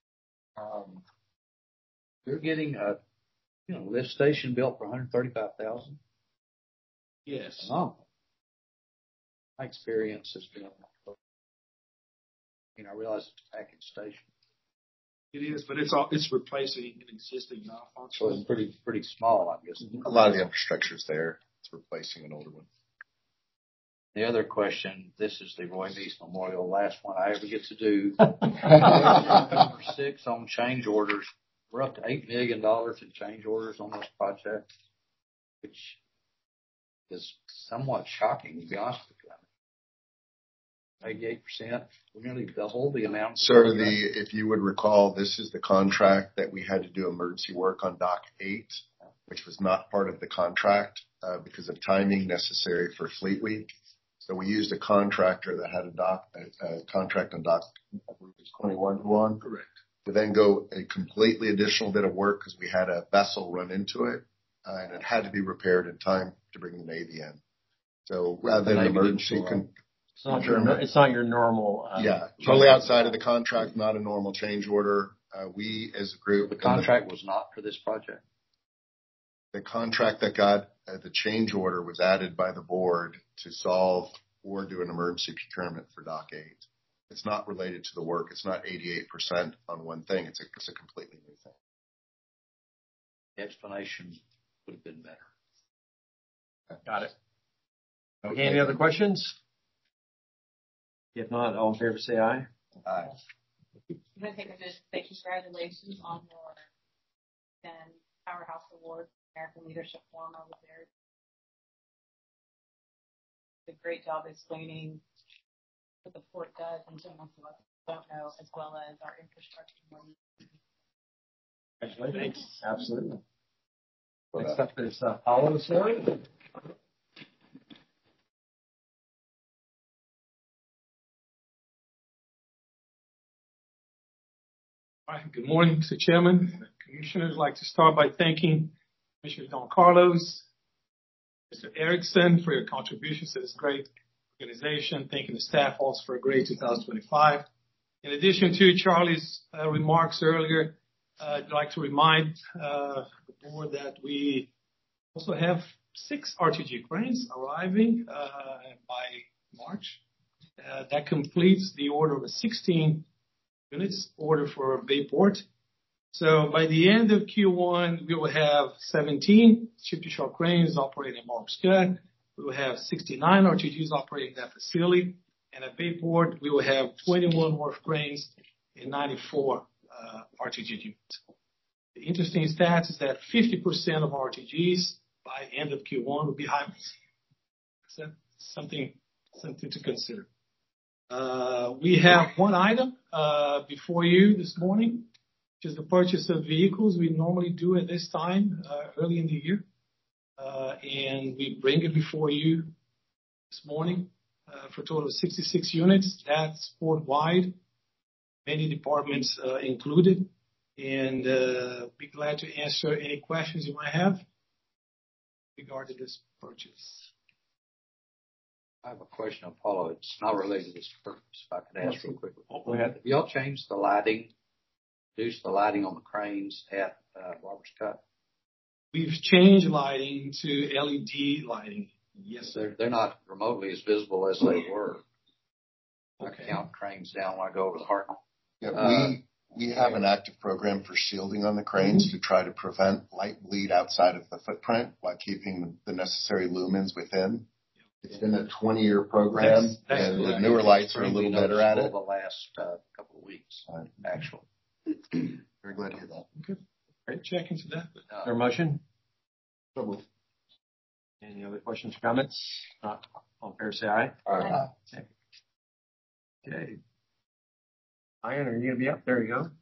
You're getting a lift station built for $135,000.
Yes.
Phenomenal. My experience has been, I realize it's a package station.
It is, but it's replacing an existing non-functional.
So it's pretty small, I guess.
A lot of the infrastructure is there. It's replacing an older one.
The other question, this is the Roy Meese Memorial, last one I ever get to do. Number 6 on change orders. We're up to $8 million in change orders on this project, which is somewhat shocking, to be honest with you. 88%. We're nearly double the amount.
Sir, if you would recall, this is the contract that we had to do emergency work on Dock 8, which was not part of the contract because of timing necessary for Fleet Week. So we used a contractor that had a contract on Dock 21 to on.
Correct.
To then go a completely additional bit of work because we had a vessel run into it, and it had to be repaired in time to bring the Navy in. So rather than emergency,
it's not your normal.
Totally outside of the contract, not a normal change order. We as a group.
The contract was not for this project.
The contract that got the change order was added by the board to solve or do an emergency procurement for Dock 8. It's not related to the work. It's not 88% on one thing. It's a completely new thing.
The explanation would have been better.
Got it. Okay, any other questions? If not, all in favor say aye.
Aye.
I'm going to take a minute to say congratulations on your Powerhouse Award, American Leadership Forum. I was there. Did a great job explaining what the port does and so most of us don't know, as well as our infrastructure.
Congratulations. Absolutely. Next up is Paulo, sir.
All right. Good morning, Mr. Chairman. Commissioners, I'd like to start by thanking Commissioner Don Carlos, Mr. Erickson for your contributions to this great organization, thanking the staff also for a great 2025. In addition to Charlie's remarks earlier, I'd like to remind the board that we also have 6 RTG cranes arriving by March. That completes the order of a 16 units order for Bayport. So by the end of Q1, we will have 17 ship-to-shore cranes operating at Morris Cut. We will have 69 RTGs operating that facility. And at Bayport, we will have 21 wharf cranes and 94 RTG units. The interesting stats is that 50% of RTGs by end of Q1 will be hybrids.
something to consider. We have one item before you this morning, which is the purchase of vehicles. We normally do at this time early in the year, and we bring it before you this morning for a total of 66 units. That's board-wide, many departments included, and be glad to answer any questions you might have regarding this purchase.
I have a question, Apollo. It's not related to this purpose. If I could ask real quickly.
Go ahead.
Have y'all changed the lighting, reduced the lighting on the cranes at Roberts Cut?
We've changed lighting to LED lighting. Yes,
They're not remotely as visible as they were. Okay. I count cranes down when I go over the heart.
Yeah, we have an active program for shielding on the cranes to try to prevent light bleed outside of the footprint while keeping the necessary lumens within. It's been a 20-year program, and the newer lights are a little better at it.
The last couple of weeks, actually.
Very glad to hear that.
Okay. Great check into that.
Is there a motion? Any other questions or comments? Not all fair, say aye.
Aye.
Okay. Ian, are you going to be up? There you go.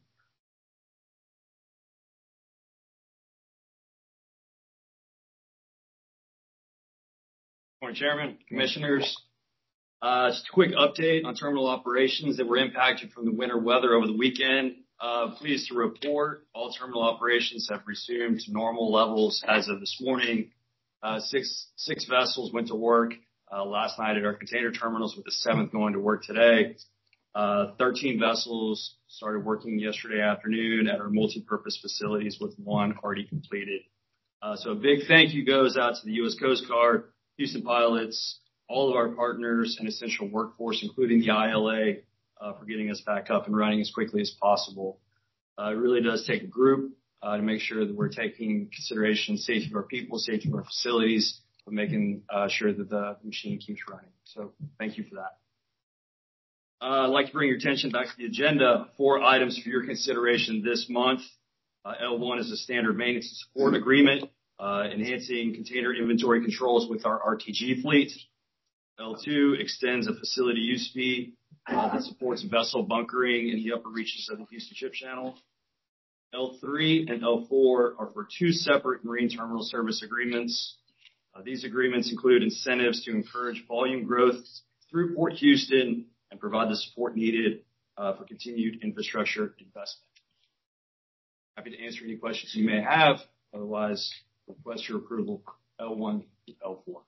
Morning, Chairman, Commissioners. Just a quick update on terminal operations that were impacted from the winter weather over the weekend. Pleased to report all terminal operations have resumed to normal levels as of this morning. Six vessels went to work last night at our container terminals, with the 7th going to work today. 13 vessels started working yesterday afternoon at our multi-purpose facilities, with 1 already completed. So a big thank you goes out to the U.S. Coast Guard, Houston pilots, all of our partners and essential workforce, including the ILA, for getting us back up and running as quickly as possible. It really does take a group to make sure that we're taking consideration safety of our people, safety of our facilities, but making sure that the machine keeps running. So thank you for that. I'd like to bring your attention back to the agenda. 4 items for your consideration this month. L1 is a standard maintenance and support agreement, enhancing container inventory controls with our RTG fleet. L2 extends a facility use fee that supports vessel bunkering in the upper reaches of the Houston Ship Channel. L3 and L4 are for 2 separate marine terminal service agreements. These agreements include incentives to encourage volume growth through Port Houston and provide the support needed for continued infrastructure investment. Happy to answer any questions you may have. Otherwise, request your approval, L1 to L4.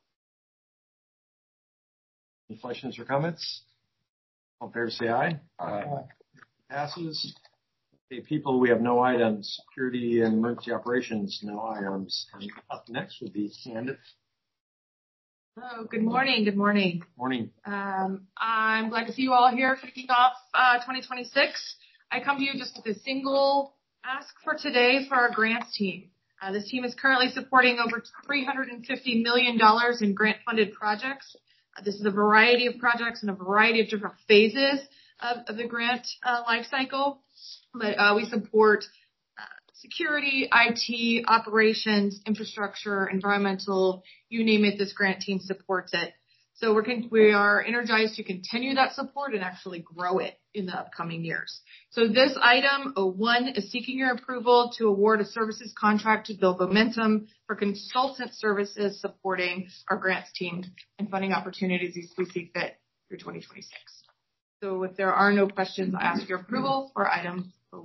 Any questions or comments? All fair, say aye.
Aye.
Passes. Okay, people, we have no items. Security and emergency operations, no items. And up next would be Candace.
Hello, good morning. Good morning.
Morning.
I'm glad to see you all here kicking off 2026. I come to you just with a single ask for today for our grants team. This team is currently supporting over $350 million in grant-funded projects. This is a variety of projects in a variety of different phases of the grant life cycle. But we support security, IT, operations, infrastructure, environmental, you name it, this grant team supports it. So we are energized to continue that support and actually grow it in the upcoming years. So this item, 01, is seeking your approval to award a services contract to build momentum for consultant services supporting our grants team and funding opportunities as we see fit through 2026. So if there are no questions, I ask your approval for item 01.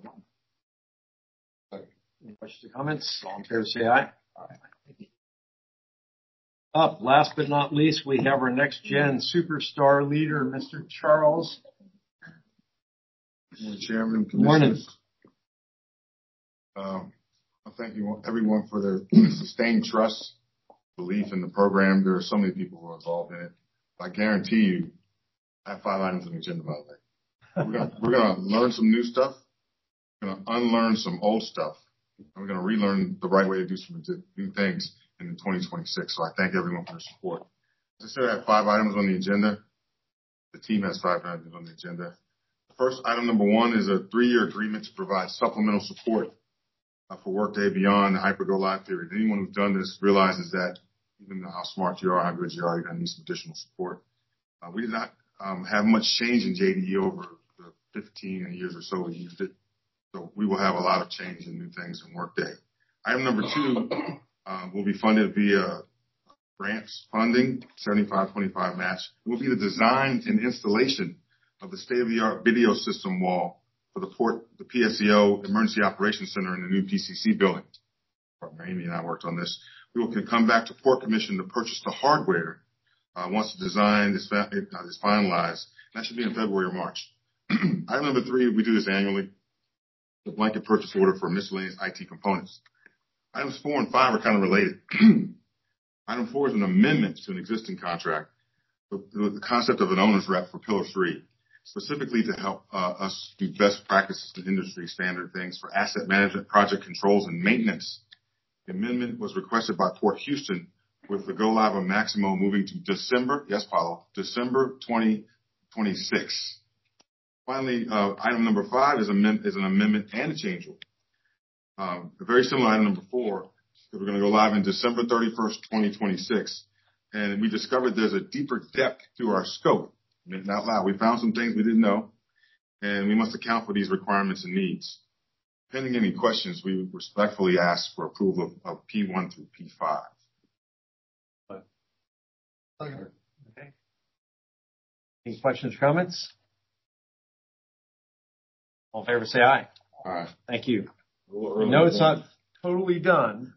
Any questions or comments? All in favor, say aye. Aye. Up, last but not least, we have our next gen superstar leader, Mr. Charles.
Good morning, Chairman.
Good morning.
I thank you everyone for their sustained trust, belief in the program. There are so many people who are involved in it. I guarantee you, I have 5 items on the agenda, by the way. We're gonna learn some new stuff. We're gonna unlearn some old stuff. And we're gonna relearn the right way to do some new things in 2026. So I thank everyone for their support. As I said, I have 5 items on the agenda. The team has 5 items on the agenda. The first item, number 1, is a 3-year agreement to provide supplemental support for Workday beyond the hyper-go live period. Anyone who's done this realizes that even how smart you are, how good you are, you're going to need some additional support. We did not have much change in JDE over the 15 years or so we used it. So we will have a lot of change and new things in Workday. Item number 2 will be funded via grants funding, 75-25 match. It will be the design and installation of the state-of-the-art video system wall for the port, the PSEO Emergency Operations Center in the new PCC building. Amy and I worked on this. We will come back to Port Commission to purchase the hardware once the design is finalized. That should be in February or March. Item number 3, we do this annually, the blanket purchase order for miscellaneous IT components. Items 4 and 5 are kind of related. Item 4 is an amendment to an existing contract with the concept of an owner's rep for Pillar 3, specifically to help us do best practices and industry standard things for asset management, project controls, and maintenance. The amendment was requested by Port Houston with the go-live of Maximo moving to December 2026. Finally, item number 5 is an amendment and a change order. A very similar item number 4, that we're going to go live in December 31st, 2026. And we discovered there's a deeper depth to our scope. Admitting out loud, we found some things we didn't know, and we must account for these requirements and needs. Pending any questions, we respectfully ask for approval of P1 through P5.
Okay. Any questions or comments? All in favor, say aye.
Aye.
Thank you. We know it's not totally done.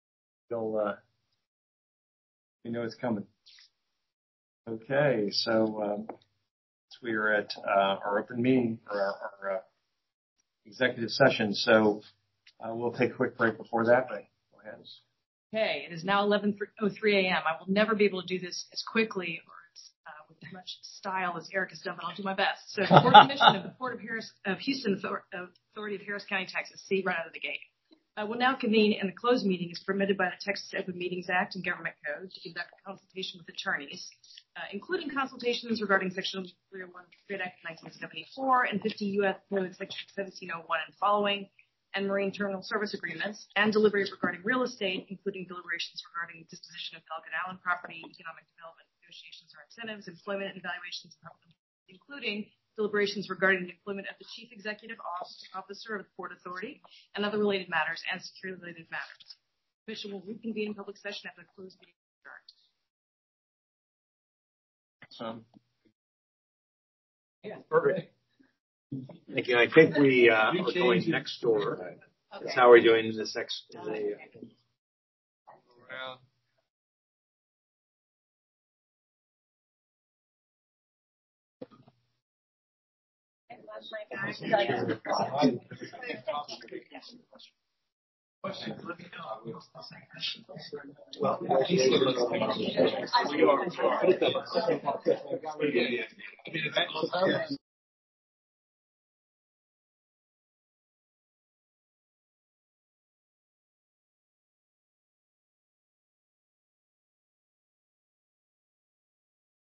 We know it's coming. Okay, so we are at our open meeting or our executive session. So we'll take a quick break before that. But go ahead.
Okay, it is now 11:03 a.m. I will never be able to do this as quickly or with as much style as Eric has done, but I'll do my best. So the Port Commission of the Port of Houston Authority of Harris County, Texas, see right out of the gate. Will now convene, and the closed meeting is permitted by the Texas Open Meetings Act and Government Code to conduct a consultation with attorneys, including consultations regarding Section 301 of the Trade Act of 1974 and 50 U.S. Code Section 1701 and following, and marine terminal service agreements, and deliberate regarding real estate, including deliberations regarding disposition of Pelican Island property, economic development negotiations or incentives, employment and evaluations, including deliberations regarding the employment of the Chief Executive Officer of the Port Authority and other related matters and security-related matters. The Commission will reconvene in public session after the closed meeting is adjourned.
Perfect. Thank you. I think we are going next door. Okay. That's how we're doing this next. Well,